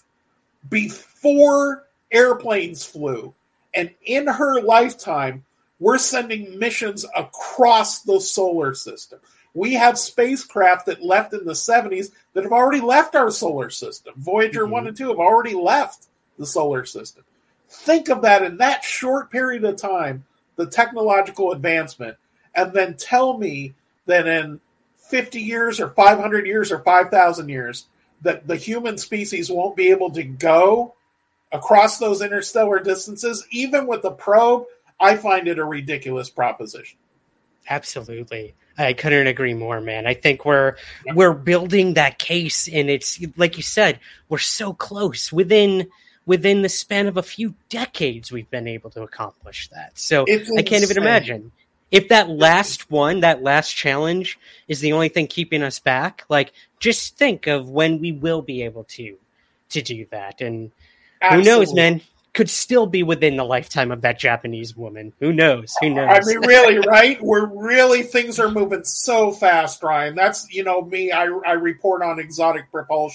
before airplanes flew. And in her lifetime, we're sending missions across the solar system. We have spacecraft that left in the 70s that have already left our solar system. Voyager 1 and 2 have already left the solar system. Think of that in that short period of time, the technological advancement, and then tell me that in 50 years or 500 years or 5,000 years that the human species won't be able to go across those interstellar distances, even with a probe. I find it a ridiculous proposition. Absolutely. I couldn't agree more, man. I think we're building that case, and it's like you said, we're so close. Within the span of a few decades, we've been able to accomplish that. So I can't even imagine if that last challenge is the only thing keeping us back. Just think of when we will be able to do that. And Absolutely. Who knows, man? Could still be within the lifetime of that Japanese woman. Who knows? I mean, really, right? Things are moving so fast, Ryan. That's, me. I report on exotic propulsion.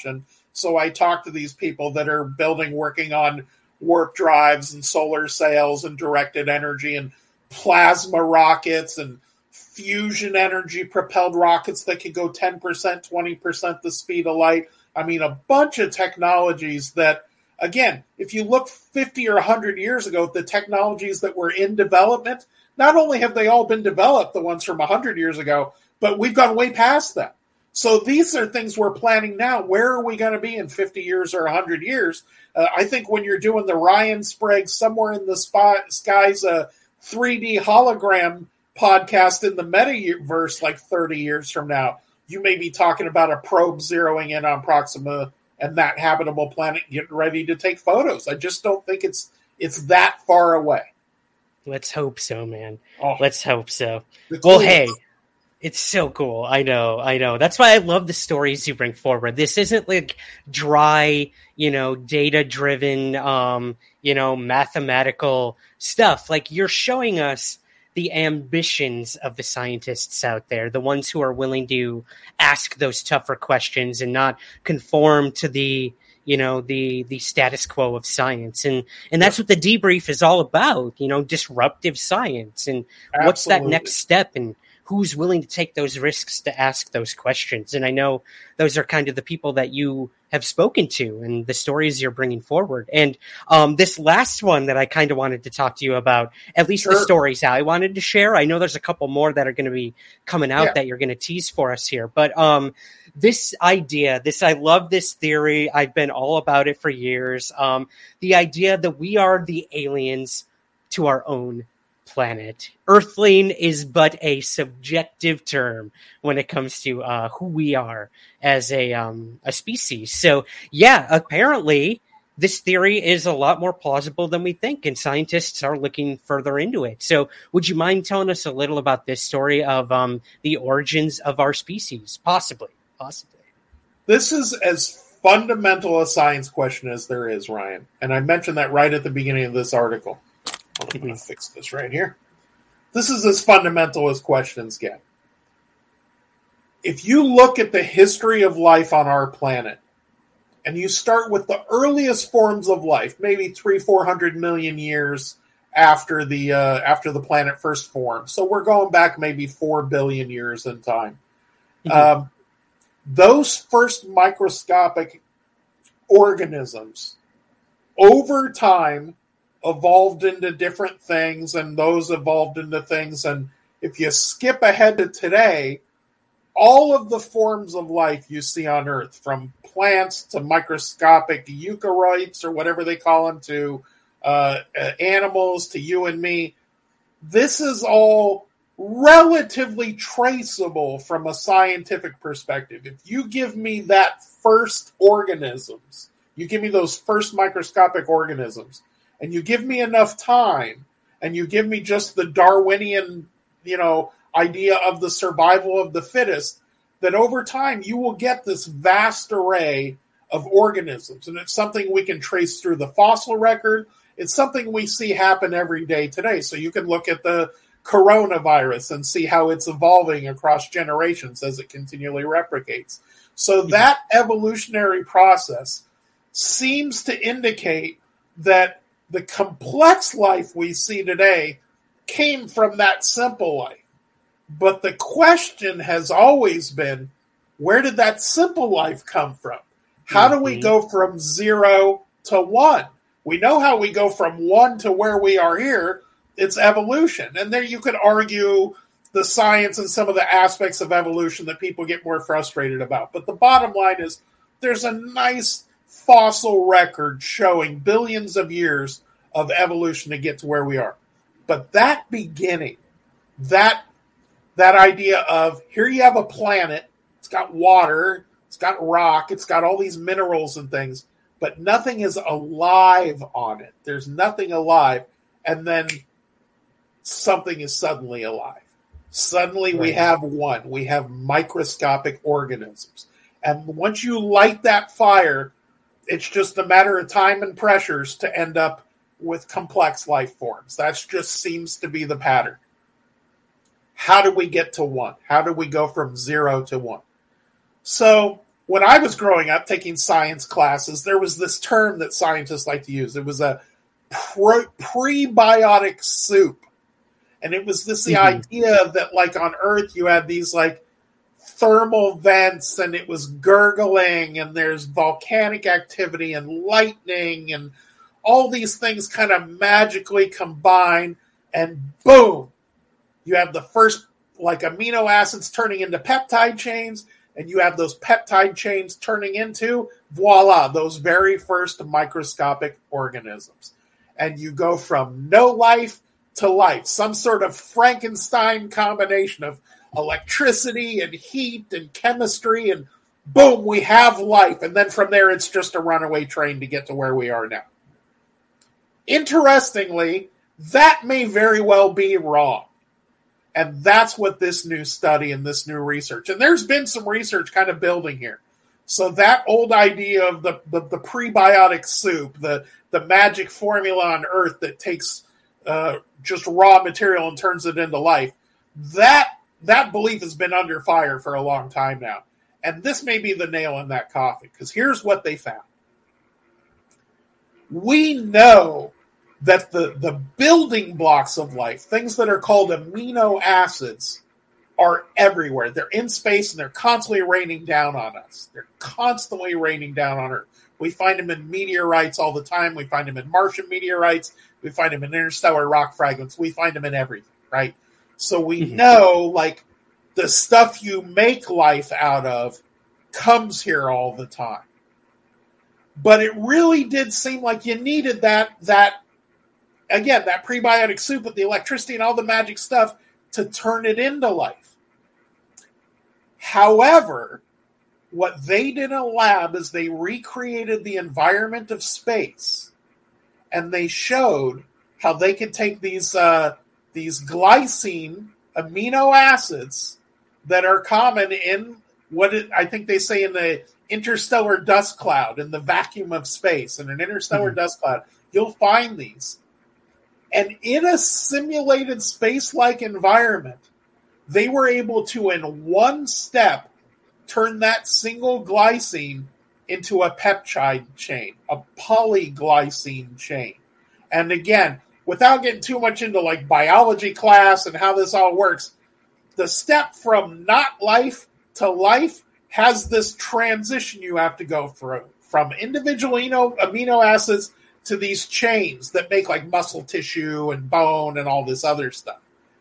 So I talk to these people that are working on warp drives and solar sails and directed energy and plasma rockets and fusion energy propelled rockets that could go 10%, 20% the speed of light. I mean, a bunch of technologies that, again, if you look 50 or 100 years ago, the technologies that were in development, not only have they all been developed, the ones from 100 years ago, but we've gone way past them. So these are things we're planning now. Where are we going to be in 50 years or 100 years? I think when you're doing the Ryan Sprague Somewhere in the Skies 3D hologram podcast in the metaverse like 30 years from now, you may be talking about a probe zeroing in on Proxima and that habitable planet getting ready to take photos. I just don't think it's that far away. Let's hope so, man. Oh, let's hope so. Well, hey, it's so cool. I know. That's why I love the stories you bring forward. This isn't like dry, data-driven, mathematical stuff. Like, you're showing us the ambitions of the scientists out there, the ones who are willing to ask those tougher questions and not conform to the status quo of science. And that's what the debrief is all about, disruptive science and Absolutely. What's that next step and who's willing to take those risks to ask those questions. And I know those are kind of the people that you have spoken to and the stories you're bringing forward. And this last one that I kind of wanted to talk to you about, at least the stories I wanted to share. I know there's a couple more that are going to be coming out that you're going to tease for us here. But this idea, I love this theory. I've been all about it for years. The idea that we are the aliens to our own planet. Earthling is but a subjective term when it comes to who we are as a species. So, yeah, apparently this theory is a lot more plausible than we think, and scientists are looking further into it. So, would you mind telling us a little about this story of the origins of our species? Possibly. This is as fundamental a science question as there is, Ryan. And I mentioned that right at the beginning of this article. I'm going to fix this right here. This is as fundamental as questions get. If you look at the history of life on our planet, and you start with the earliest forms of life, maybe 300-400 million years after the planet first formed, so we're going back maybe 4 billion years in time. Mm-hmm. Those first microscopic organisms, over time, evolved into different things, and those evolved into things. And if you skip ahead to today, all of the forms of life you see on Earth, from plants to microscopic eukaryotes or whatever they call them, to animals, to you and me, this is all relatively traceable from a scientific perspective. If you give me that first organisms, you give me those first microscopic organisms, and you give me enough time, and you give me just the Darwinian, idea of the survival of the fittest, that over time you will get this vast array of organisms. And it's something we can trace through the fossil record. It's something we see happen every day today. So you can look at the coronavirus and see how it's evolving across generations as it continually replicates. So that evolutionary process seems to indicate that the complex life we see today came from that simple life. But the question has always been, where did that simple life come from? How do we go from 0 to 1? We know how we go from 1 to where we are here. It's evolution. And there you could argue the science and some of the aspects of evolution that people get more frustrated about. But the bottom line is there's a nice fossil record showing billions of years of evolution to get to where we are. But that beginning, that idea of, here you have a planet, it's got water, it's got rock, it's got all these minerals and things, but nothing is alive on it. There's nothing alive, and then something is suddenly alive. Suddenly we have one. We have microscopic organisms. And once you light that fire, it's just a matter of time and pressures to end up with complex life forms. That just seems to be the pattern. How do we get to 1? How do we go from 0 to 1? So when I was growing up taking science classes, there was this term that scientists like to use. It was a prebiotic soup. And it was the idea that, like, on Earth, you had these, like, thermal vents, and it was gurgling, and there's volcanic activity and lightning, and all these things kind of magically combine, and boom, you have the first, like, amino acids turning into peptide chains, and you have those peptide chains turning into, voila, those very first microscopic organisms. And you go from no life to life, some sort of Frankenstein combination of electricity and heat and chemistry, and boom, we have life. And then from there, it's just a runaway train to get to where we are now. Interestingly, that may very well be wrong. And that's what this new study and this new research, and there's been some research kind of building here. So that old idea of the prebiotic soup, the magic formula on Earth that takes just raw material and turns it into life, that belief has been under fire for a long time now. And this may be the nail in that coffin, because here's what they found. We know that the building blocks of life, things that are called amino acids, are everywhere. They're in space, and they're constantly raining down on us. They're constantly raining down on Earth. We find them in meteorites all the time. We find them in Martian meteorites. We find them in interstellar rock fragments. We find them in everything, right? So we know, like, the stuff you make life out of comes here all the time. But it really did seem like you needed that prebiotic soup with the electricity and all the magic stuff to turn it into life. However, what they did in a lab is they recreated the environment of space, and they showed how they could take these glycine amino acids that are common in I think they say in the interstellar dust cloud, in the vacuum of space, in an interstellar dust cloud, you'll find these. And in a simulated space-like environment, they were able to, in one step, turn that single glycine into a peptide chain, a polyglycine chain. And again, without getting too much into like biology class and how this all works, the step from not life to life has this transition you have to go through from individual amino acids to these chains that make like muscle tissue and bone and all this other stuff.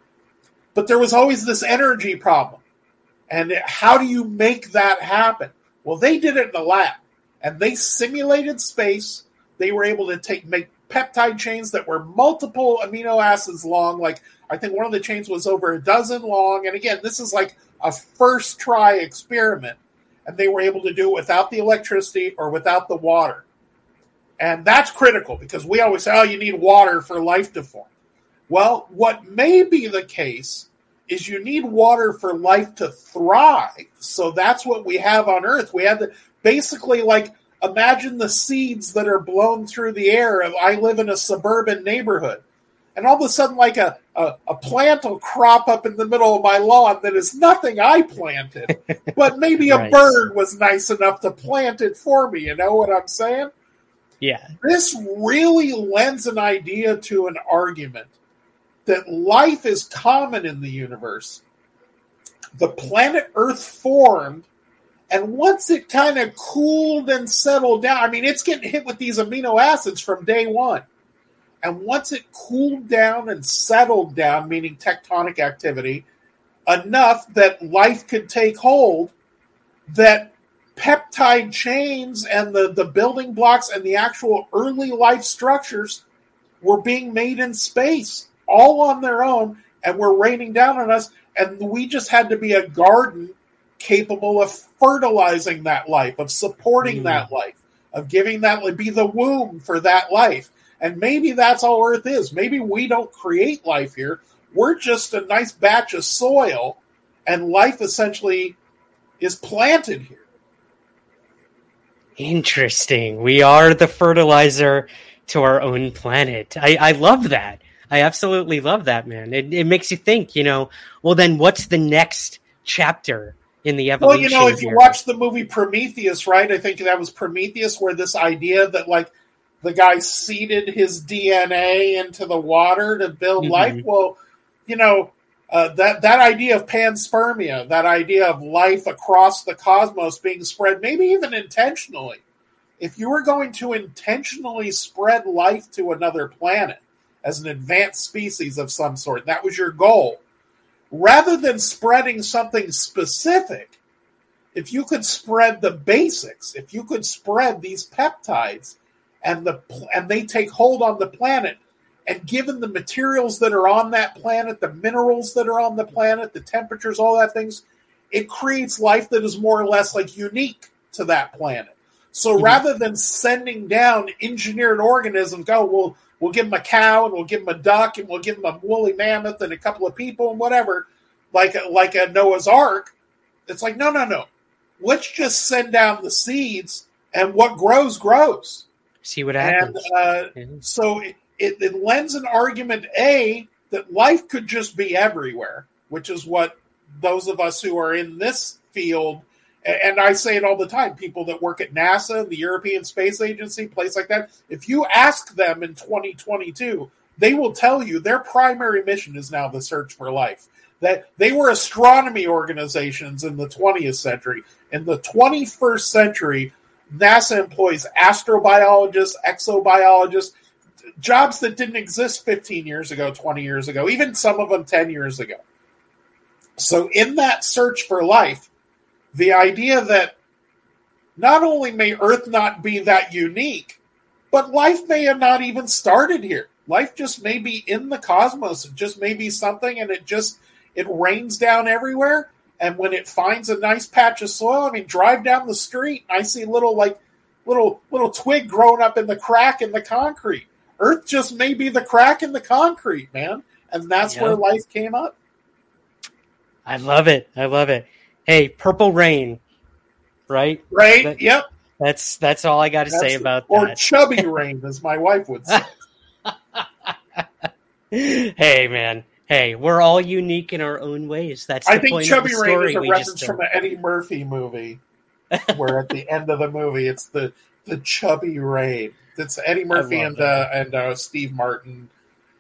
But there was always this energy problem. And how do you make that happen? Well, they did it in the lab, and they simulated space. They were able to make peptide chains that were multiple amino acids long. Like, I think one of the chains was over a dozen long. And again, this is like a first try experiment. And they were able to do it without the electricity or without the water. And that's critical, because we always say, oh, you need water for life to form. Well, what may be the case is you need water for life to thrive. So that's what we have on Earth. We have basically, like, imagine the seeds that are blown through the air. I live in a suburban neighborhood. And all of a sudden, like a plant will crop up in the middle of my lawn that is nothing I planted. But maybe a bird was nice enough to plant it for me. You know what I'm saying? Yeah. This really lends an idea to an argument that life is common in the universe. The planet Earth formed, and once it kind of cooled and settled down, I mean, it's getting hit with these amino acids from day one. And once it cooled down and settled down, meaning tectonic activity, enough that life could take hold, that peptide chains and the building blocks and the actual early life structures were being made in space, all on their own, and were raining down on us, and we just had to be a garden capable of fertilizing that life, of supporting that life, of giving that, be the womb for that life. And maybe that's all Earth is. Maybe we don't create life here. We're just a nice batch of soil, and life essentially is planted here. Interesting. We are the fertilizer to our own planet. I love that. I absolutely love that, man. It makes you think, well, then what's the next chapter in the evolution. Well, if you watch the movie Prometheus, right? I think that was Prometheus, where this idea that like the guy seeded his DNA into the water to build life. Well, that idea of panspermia, that idea of life across the cosmos being spread, maybe even intentionally. If you were going to intentionally spread life to another planet as an advanced species of some sort, that was your goal. Rather than spreading something specific, if you could spread the basics, if you could spread these peptides and they take hold on the planet, and given the materials that are on that planet, the minerals that are on the planet, the temperatures, all that things, it creates life that is more or less like unique to that planet. So rather than sending down engineered organisms, we'll give them a cow and we'll give them a duck and we'll give them a woolly mammoth and a couple of people and whatever, like a Noah's Ark, it's like, no. Let's just send down the seeds and what grows. See what happens. And so it lends an argument, A, that life could just be everywhere, which is what those of us who are in this field, and I say it all the time, people that work at NASA, the European Space Agency, place like that, if you ask them in 2022, they will tell you their primary mission is now the search for life. That they were astronomy organizations in the 20th century. In the 21st century, NASA employs astrobiologists, exobiologists, jobs that didn't exist 15 years ago, 20 years ago, even some of them 10 years ago. So in that search for life, the idea that not only may Earth not be that unique, but life may have not even started here. Life just may be in the cosmos. It just may be something, and it rains down everywhere. And when it finds a nice patch of soil, drive down the street, and I see little twig growing up in the crack in the concrete. Earth just may be the crack in the concrete, man. And that's where life came up. I love it. Hey, Purple Rain, right? Right, yep. That's all I got to say about that. Or Chubby Rain, as my wife would say. Hey, man. Hey, we're all unique in our own ways. That's the point Chubby of the story. Rain is a reference from an Eddie Murphy movie, where at the end of the movie, it's the Chubby Rain. It's Eddie Murphy and Steve Martin.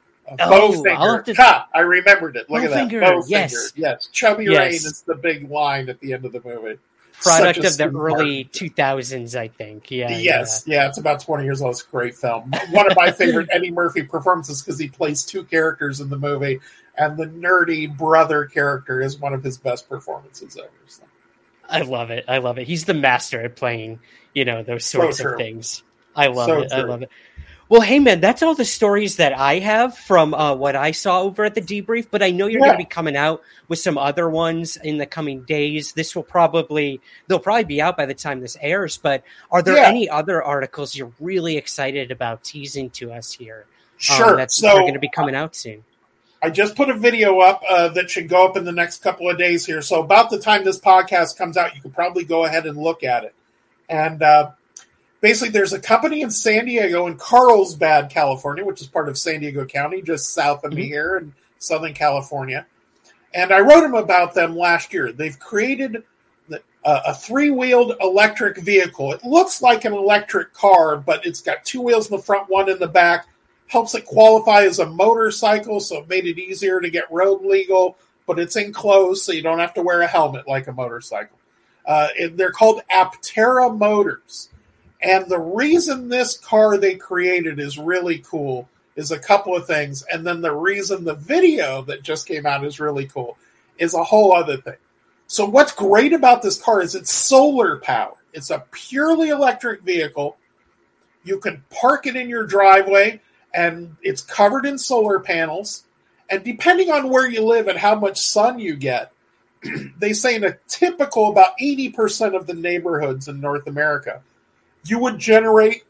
Bowfinger. I remembered it. Look at that. Bowfinger. Yes. Chubby Rain is the big line at the end of the movie. Product of the early 2000s, I think. Yes. It's about 20 years old. It's a great film. One of my favorite Eddie Murphy performances because he plays two characters in the movie, and the nerdy brother character is one of his best performances ever. So. I love it. He's the master at playing, those sorts of things. I love it. Well, hey, man, that's all the stories that I have from what I saw over at the debrief, but I know you're going to be coming out with some other ones in the coming days. They'll probably be out by the time this airs, but are there any other articles you're really excited about teasing to us here? Sure. They're going to be coming out soon. I just put a video up that should go up in the next couple of days here. So about the time this podcast comes out, you can probably go ahead and look at it. And basically, there's a company in San Diego, in Carlsbad, California, which is part of San Diego County, just south of me here in Southern California. And I wrote about them last year. They've created a three-wheeled electric vehicle. It looks like an electric car, but it's got two wheels in the front, one in the back. Helps it qualify as a motorcycle, so it made it easier to get road legal, but it's enclosed, so you don't have to wear a helmet like a motorcycle. They're called Aptera Motors. And the reason this car they created is really cool is a couple of things. And then the reason the video that just came out is really cool is a whole other thing. So what's great about this car is it's solar powered. It's a purely electric vehicle. You can park it in your driveway, and it's covered in solar panels. And depending on where you live and how much sun you get, they say in a typical about 80% of the neighborhoods in North America, you would generate,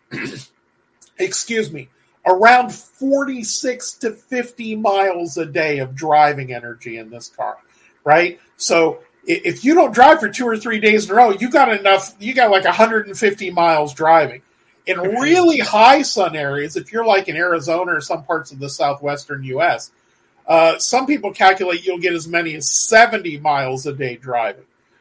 around 46 to 50 miles a day of driving energy in this car, right? So if you don't drive for 2 or 3 days in a row, you got like 150 miles driving. In really high sun areas, if you're like in Arizona or some parts of the southwestern U.S., some people calculate you'll get as many as 70 miles a day driving.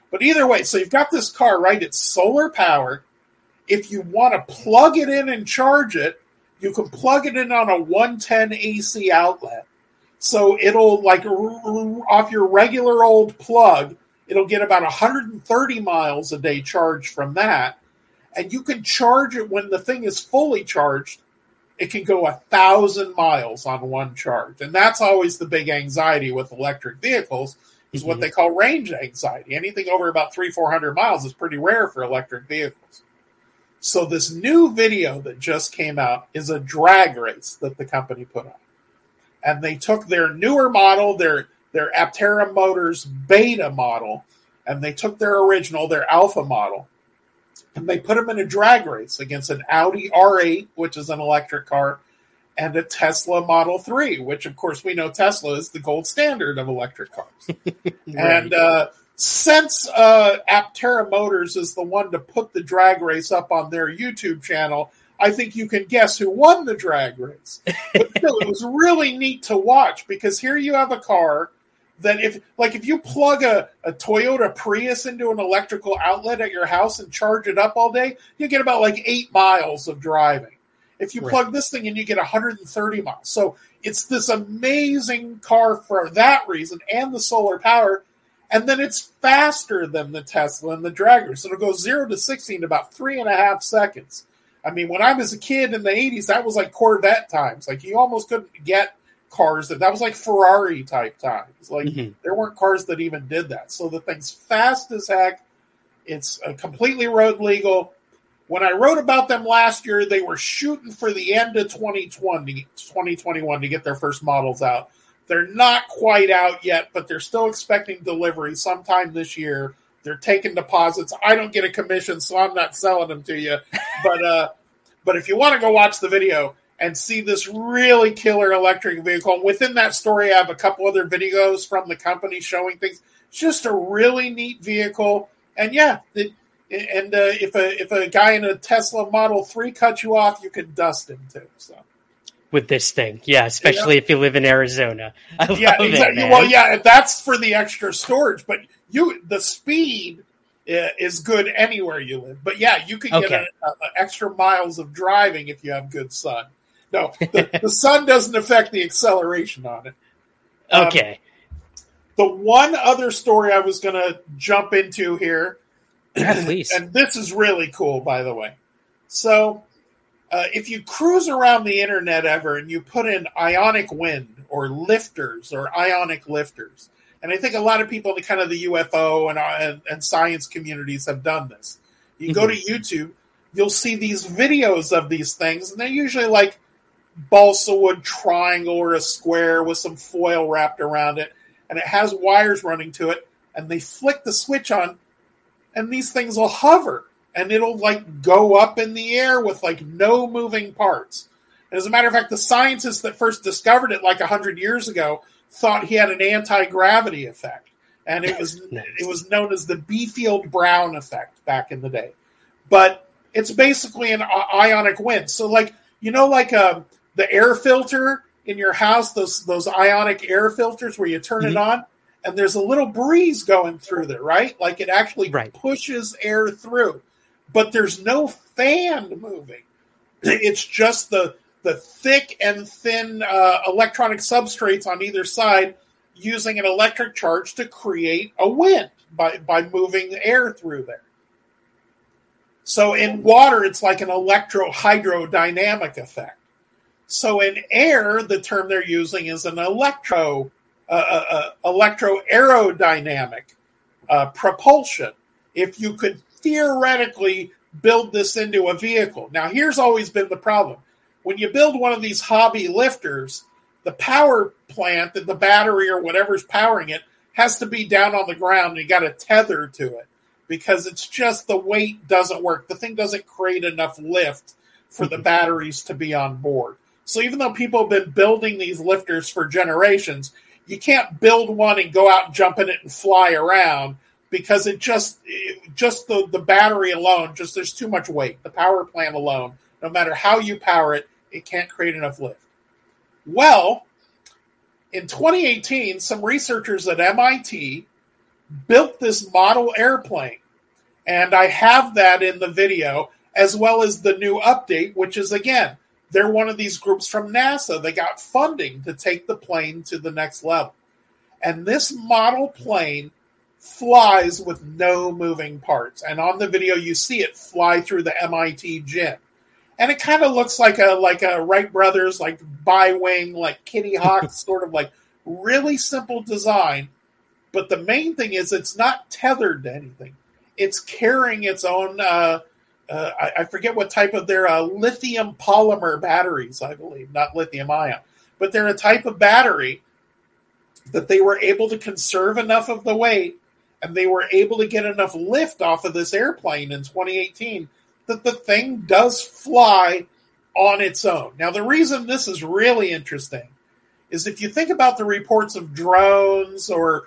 But either way, so you've got this car, right? It's solar powered. If you want to plug it in and charge it, you can plug it in on a 110 AC outlet. So it'll, like, off your regular old plug, it'll get about 130 miles a day charged from that. And you can charge it when the thing is fully charged. It can go 1,000 miles on one charge. And that's always the big anxiety with electric vehicles, is what they call range anxiety. Anything over about 300-400 miles is pretty rare for electric vehicles. So this new video that just came out is a drag race that the company put on. And they took their newer model, their Aptera Motors beta model, and they took their original, their alpha model, and they put them in a drag race against an Audi R8, which is an electric car, and a Tesla Model 3, which, of course, we know Tesla is the gold standard of electric cars. Right. And since Aptera Motors is the one to put the drag race up on their YouTube channel, I think you can guess who won the drag race. But still, it was really neat to watch, because here you have a car that if you plug a Toyota Prius into an electrical outlet at your house and charge it up all day, you get about like 8 miles of driving. If you plug this thing in, you get 130 miles. So it's this amazing car for that reason, and the solar power. And then it's faster than the Tesla and the drag race. It'll go 0 to 60 in about 3.5 seconds. I mean, when I was a kid in the 80s, that was like Corvette times. Like, you almost couldn't get cars that was like Ferrari type times. Like, there weren't cars that even did that. So the thing's fast as heck. It's completely road legal. When I wrote about them last year, they were shooting for the end of 2021 to get their first models out. They're not quite out yet, but they're still expecting delivery sometime this year. They're taking deposits. I don't get a commission, so I'm not selling them to you. But if you want to go watch the video and see this really killer electric vehicle, and within that story, I have a couple other videos from the company showing things. It's just a really neat vehicle. And yeah, if a guy in a Tesla Model 3 cuts you off, you can dust him too. So. With this thing, yeah, especially if you live in Arizona. I love it, man. Well, yeah, that's for the extra storage, but the speed is good anywhere you live. But yeah, you can get extra miles of driving if you have good sun. No, the sun doesn't affect the acceleration on it. Okay. The one other story I was going to jump into here, please, and this is really cool, by the way. So, if you cruise around the internet ever and you put in ionic wind or lifters or ionic lifters, and I think a lot of people in kind of the UFO and science communities have done this. You go to YouTube, you'll see these videos of these things, and they're usually like balsa wood triangle or a square with some foil wrapped around it, and it has wires running to it, and they flick the switch on, and these things will hover. And it'll like go up in the air with like no moving parts. And as a matter of fact, the scientists that first discovered it like 100 years ago thought he had an anti-gravity effect. And it was it was known as the Beefield-Brown effect back in the day. But it's basically an ionic wind. So like, the air filter in your house, those ionic air filters where you turn it on, and there's a little breeze going through there, right? Like it actually pushes air through. But there's no fan moving. It's just the thick and thin electronic substrates on either side using an electric charge to create a wind by moving air through there. So in water, it's like an electro-hydrodynamic effect. So in air, the term they're using is an electro-aerodynamic propulsion. If you could theoretically build this into a vehicle. Now, here's always been the problem. When you build one of these hobby lifters, the power plant and the battery or whatever's powering it has to be down on the ground, and you got to tether to it because it's just the weight doesn't work. The thing doesn't create enough lift for the batteries to be on board. So even though people have been building these lifters for generations, you can't build one and go out and jump in it and fly around, because it just the battery alone, there's too much weight. The power plant alone, no matter how you power it, it can't create enough lift. Well, in 2018, some researchers at MIT built this model airplane. And I have that in the video, as well as the new update, which is, again, they're one of these groups from NASA. They got funding to take the plane to the next level. And this model plane flies with no moving parts. And on the video, you see it fly through the MIT gym. And it kind of looks like a Wright Brothers, like bi-wing, like Kitty Hawk, sort of like really simple design. But the main thing is it's not tethered to anything. It's carrying its own, I forget what type of, they're lithium polymer batteries, I believe, not lithium ion. But they're a type of battery that they were able to conserve enough of the weight, and they were able to get enough lift off of this airplane in 2018 that the thing does fly on its own. Now, the reason this is really interesting is if you think about the reports of drones or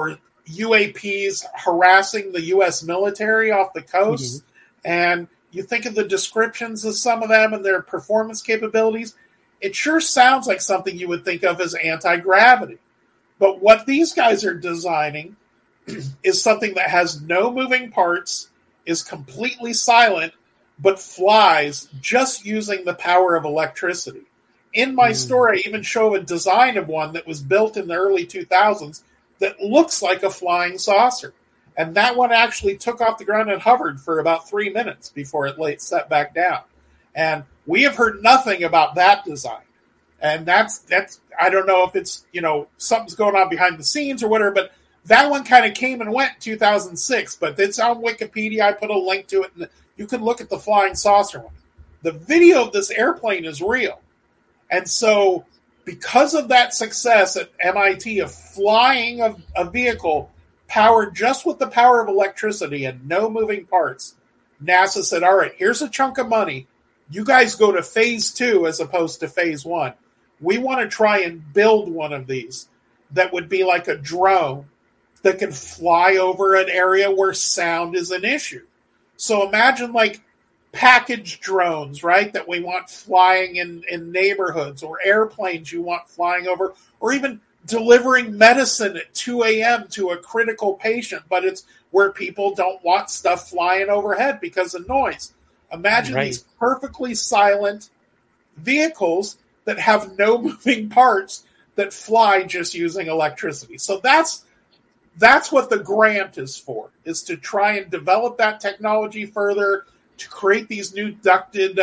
UAPs harassing the U.S. military off the coast, and you think of the descriptions of some of them and their performance capabilities, it sure sounds like something you would think of as anti-gravity. But what these guys are designing is something that has no moving parts, is completely silent, but flies just using the power of electricity. In my story, I even show a design of one that was built in the early 2000s that looks like a flying saucer. And that one actually took off the ground and hovered for about 3 minutes before it set back down. And we have heard nothing about that design. And that's I don't know if it's, something's going on behind the scenes or whatever, but that one kind of came and went in 2006. But it's on Wikipedia. I put a link to it, and you can look at the flying saucer one. The video of this airplane is real. And so because of that success at MIT of flying a vehicle powered just with the power of electricity and no moving parts, NASA said, all right, here's a chunk of money. You guys go to phase 2 as opposed to phase 1. We want to try and build one of these that would be like a drone that can fly over an area where sound is an issue. So imagine like package drones, right, that we want flying in neighborhoods, or airplanes you want flying over, or even delivering medicine at 2 a.m. to a critical patient, but it's where people don't want stuff flying overhead because of noise. Imagine these perfectly silent vehicles that have no moving parts that fly just using electricity. So that's what the grant is for, is to try and develop that technology further, to create these new ducted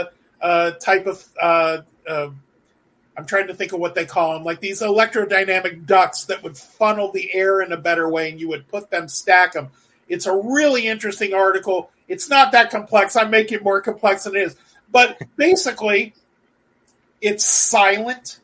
type of, I'm trying to think of what they call them, like these electrodynamic ducts that would funnel the air in a better way, and you would put them, stack them. It's a really interesting article. It's not that complex. I make it more complex than it is. But basically, it's silent,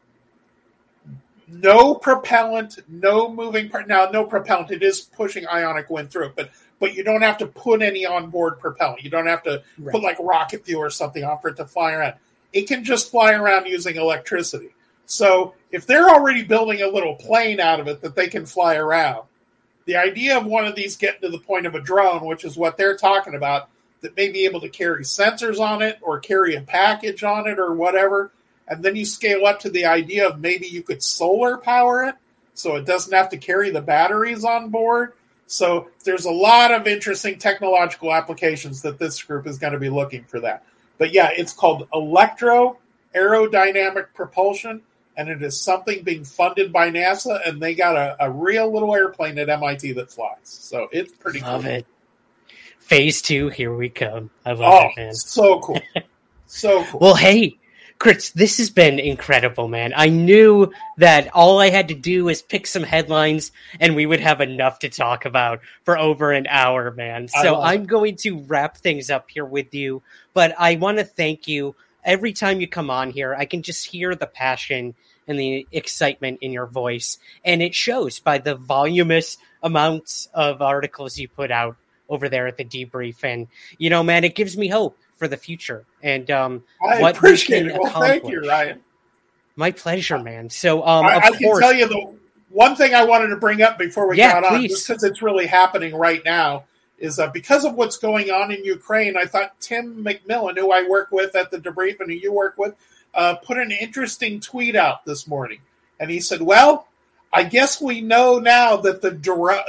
no propellant, no moving part. Now, no propellant. It is pushing ionic wind through it, but you don't have to put any onboard propellant. You don't have to put like rocket fuel or something on for it to fly around. It can just fly around using electricity. So if they're already building a little plane out of it that they can fly around, the idea of one of these getting to the point of a drone, which is what they're talking about, that may be able to carry sensors on it or carry a package on it or whatever, and then you scale up to the idea of maybe you could solar power it so it doesn't have to carry the batteries on board. So there's a lot of interesting technological applications that this group is going to be looking for that. But yeah, it's called Electro Aerodynamic Propulsion, and it is something being funded by NASA, and they got a real little airplane at MIT that flies. So it's pretty cool. Love it. Phase 2, here we come. I love it, man. So cool. So cool. Well, hey, Chris, this has been incredible, man. I knew that all I had to do was pick some headlines and we would have enough to talk about for over an hour, man. So I'm going to wrap things up here with you, but I want to thank you. Every time you come on here, I can just hear the passion and the excitement in your voice, and it shows by the voluminous amounts of articles you put out over there at the Debrief. And, man, it gives me hope for the future. And I appreciate it. Well, thank you, Ryan. My pleasure, man. So I can tell you the one thing I wanted to bring up before we got on, just because it's really happening right now, is because of what's going on in Ukraine, I thought Tim McMillan, who I work with at the Debrief and who you work with, put an interesting tweet out this morning. And he said, well, I guess we know now that the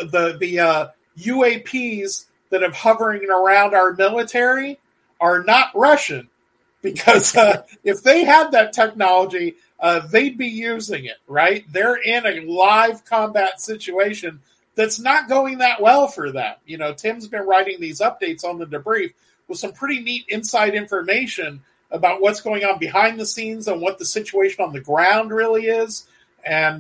UAPs that are hovering around our military are not Russian, because if they had that technology, they'd be using it, right? They're in a live combat situation that's not going that well for them. You know, Tim's been writing these updates on the debrief with some pretty neat inside information about what's going on behind the scenes and what the situation on the ground really is. And,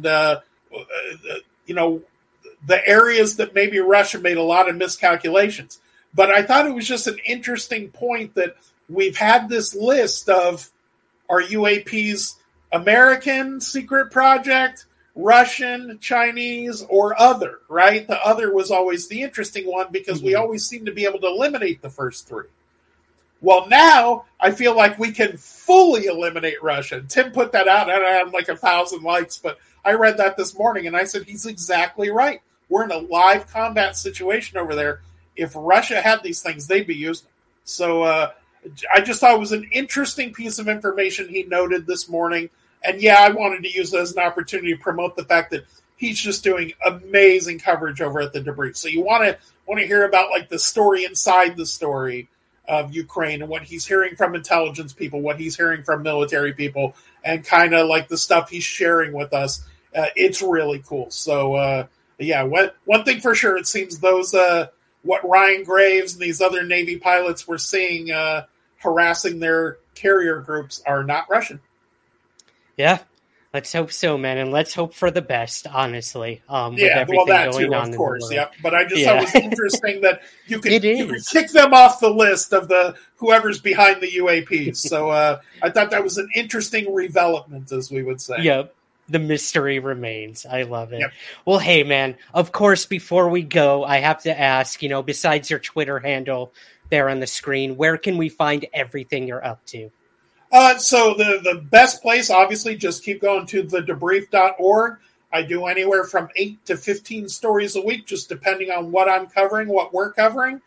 you know, the areas that maybe Russia made a lot of miscalculations. But I thought it was just an interesting point that we've had this list of our UAPs American secret project, Russian, Chinese, or other, right? The other was always the interesting one because we always seem to be able to eliminate the first three. Well, now I feel like we can fully eliminate Russia. Tim put that out, and I had like 1,000 likes, but I read that this morning, and I said he's exactly right. We're in a live combat situation over there. If Russia had these things, they'd be using them. So I just thought it was an interesting piece of information he noted this morning. And yeah, I wanted to use it as an opportunity to promote the fact that he's just doing amazing coverage over at the Debrief. So you want to hear about like the story inside the story of Ukraine and what he's hearing from intelligence people, what he's hearing from military people, and kind of like the stuff he's sharing with us. It's really cool. So yeah, one thing for sure, it seems those what Ryan Graves and these other Navy pilots were seeing harassing their carrier groups are not Russian. Yeah, let's hope so, man, and let's hope for the best, honestly. With yeah, everything well, that going too, on of course, in the yeah. world. But I just thought it was interesting that you could kick them off the list of the whoever's behind the UAPs. So I thought that was an interesting redevelopment, as we would say. Yep. The mystery remains. I love it. Yep. Well, hey, man, of course, before we go, I have to ask, you know, besides your Twitter handle there on the screen, where can we find everything you're up to? So the best place, obviously, just keep going to thedebrief.org. I do anywhere from 8 to 15 stories a week, just depending on what I'm covering, what we're covering.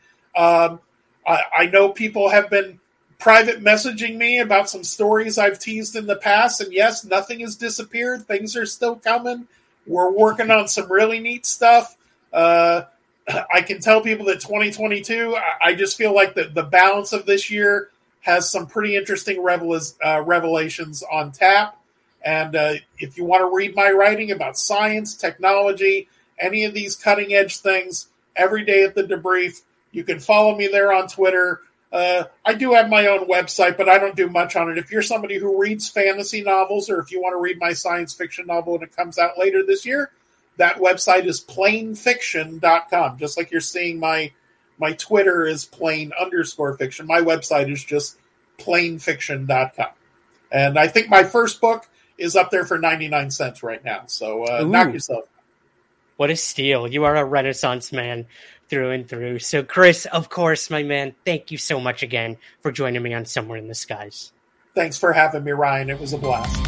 I know people have been private messaging me about some stories I've teased in the past, and yes, nothing has disappeared. Things are still coming. We're working on some really neat stuff. I can tell people that 2022, I just feel like the balance of this year has some pretty interesting revelations on tap. And if you want to read my writing about science, technology, any of these cutting-edge things, every day at the Debrief, you can follow me there on Twitter. I do have my own website, but I don't do much on it. If you're somebody who reads fantasy novels, or if you want to read my science fiction novel when it comes out later this year, that website is plainfiction.com. Just like you're seeing my Twitter is plain_fiction. My website is just plainfiction.com. And I think my first book is up there for 99 cents right now. So knock yourself out. What a steal. You are a Renaissance man through and through. So, Chris, of course, my man, thank you so much again for joining me on Somewhere in the Skies. Thanks for having me, Ryan. It was a blast.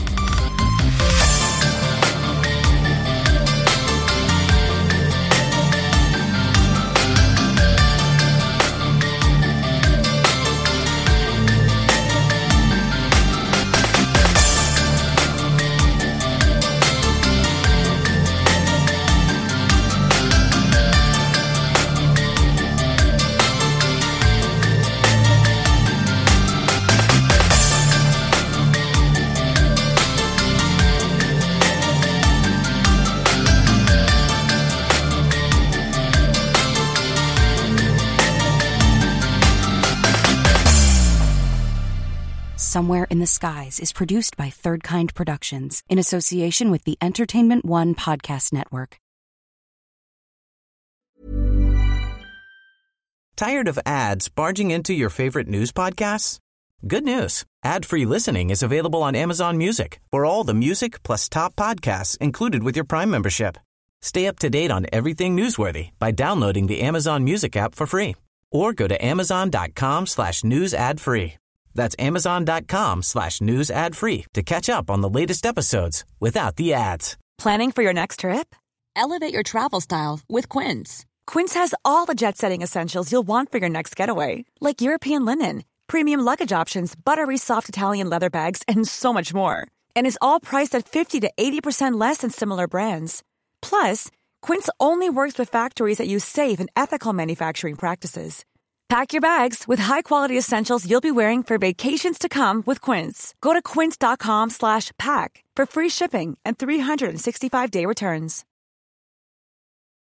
Somewhere in the Skies is produced by Third Kind Productions in association with the Entertainment One Podcast Network. Tired of ads barging into your favorite news podcasts? Good news. Ad-free listening is available on Amazon Music for all the music plus top podcasts included with your Prime membership. Stay up to date on everything newsworthy by downloading the Amazon Music app for free or go to amazon.com/news ad free. That's amazon.com/news ad free to catch up on the latest episodes without the ads. Planning for your next trip? Elevate your travel style with Quince. Quince has all the jet-setting essentials you'll want for your next getaway, like European linen, premium luggage options, buttery soft Italian leather bags, and so much more. And is all priced at 50 to 80% less than similar brands. Plus, Quince only works with factories that use safe and ethical manufacturing practices. Pack your bags with high-quality essentials you'll be wearing for vacations to come with Quince. Go to quince.com/pack for free shipping and 365-day returns.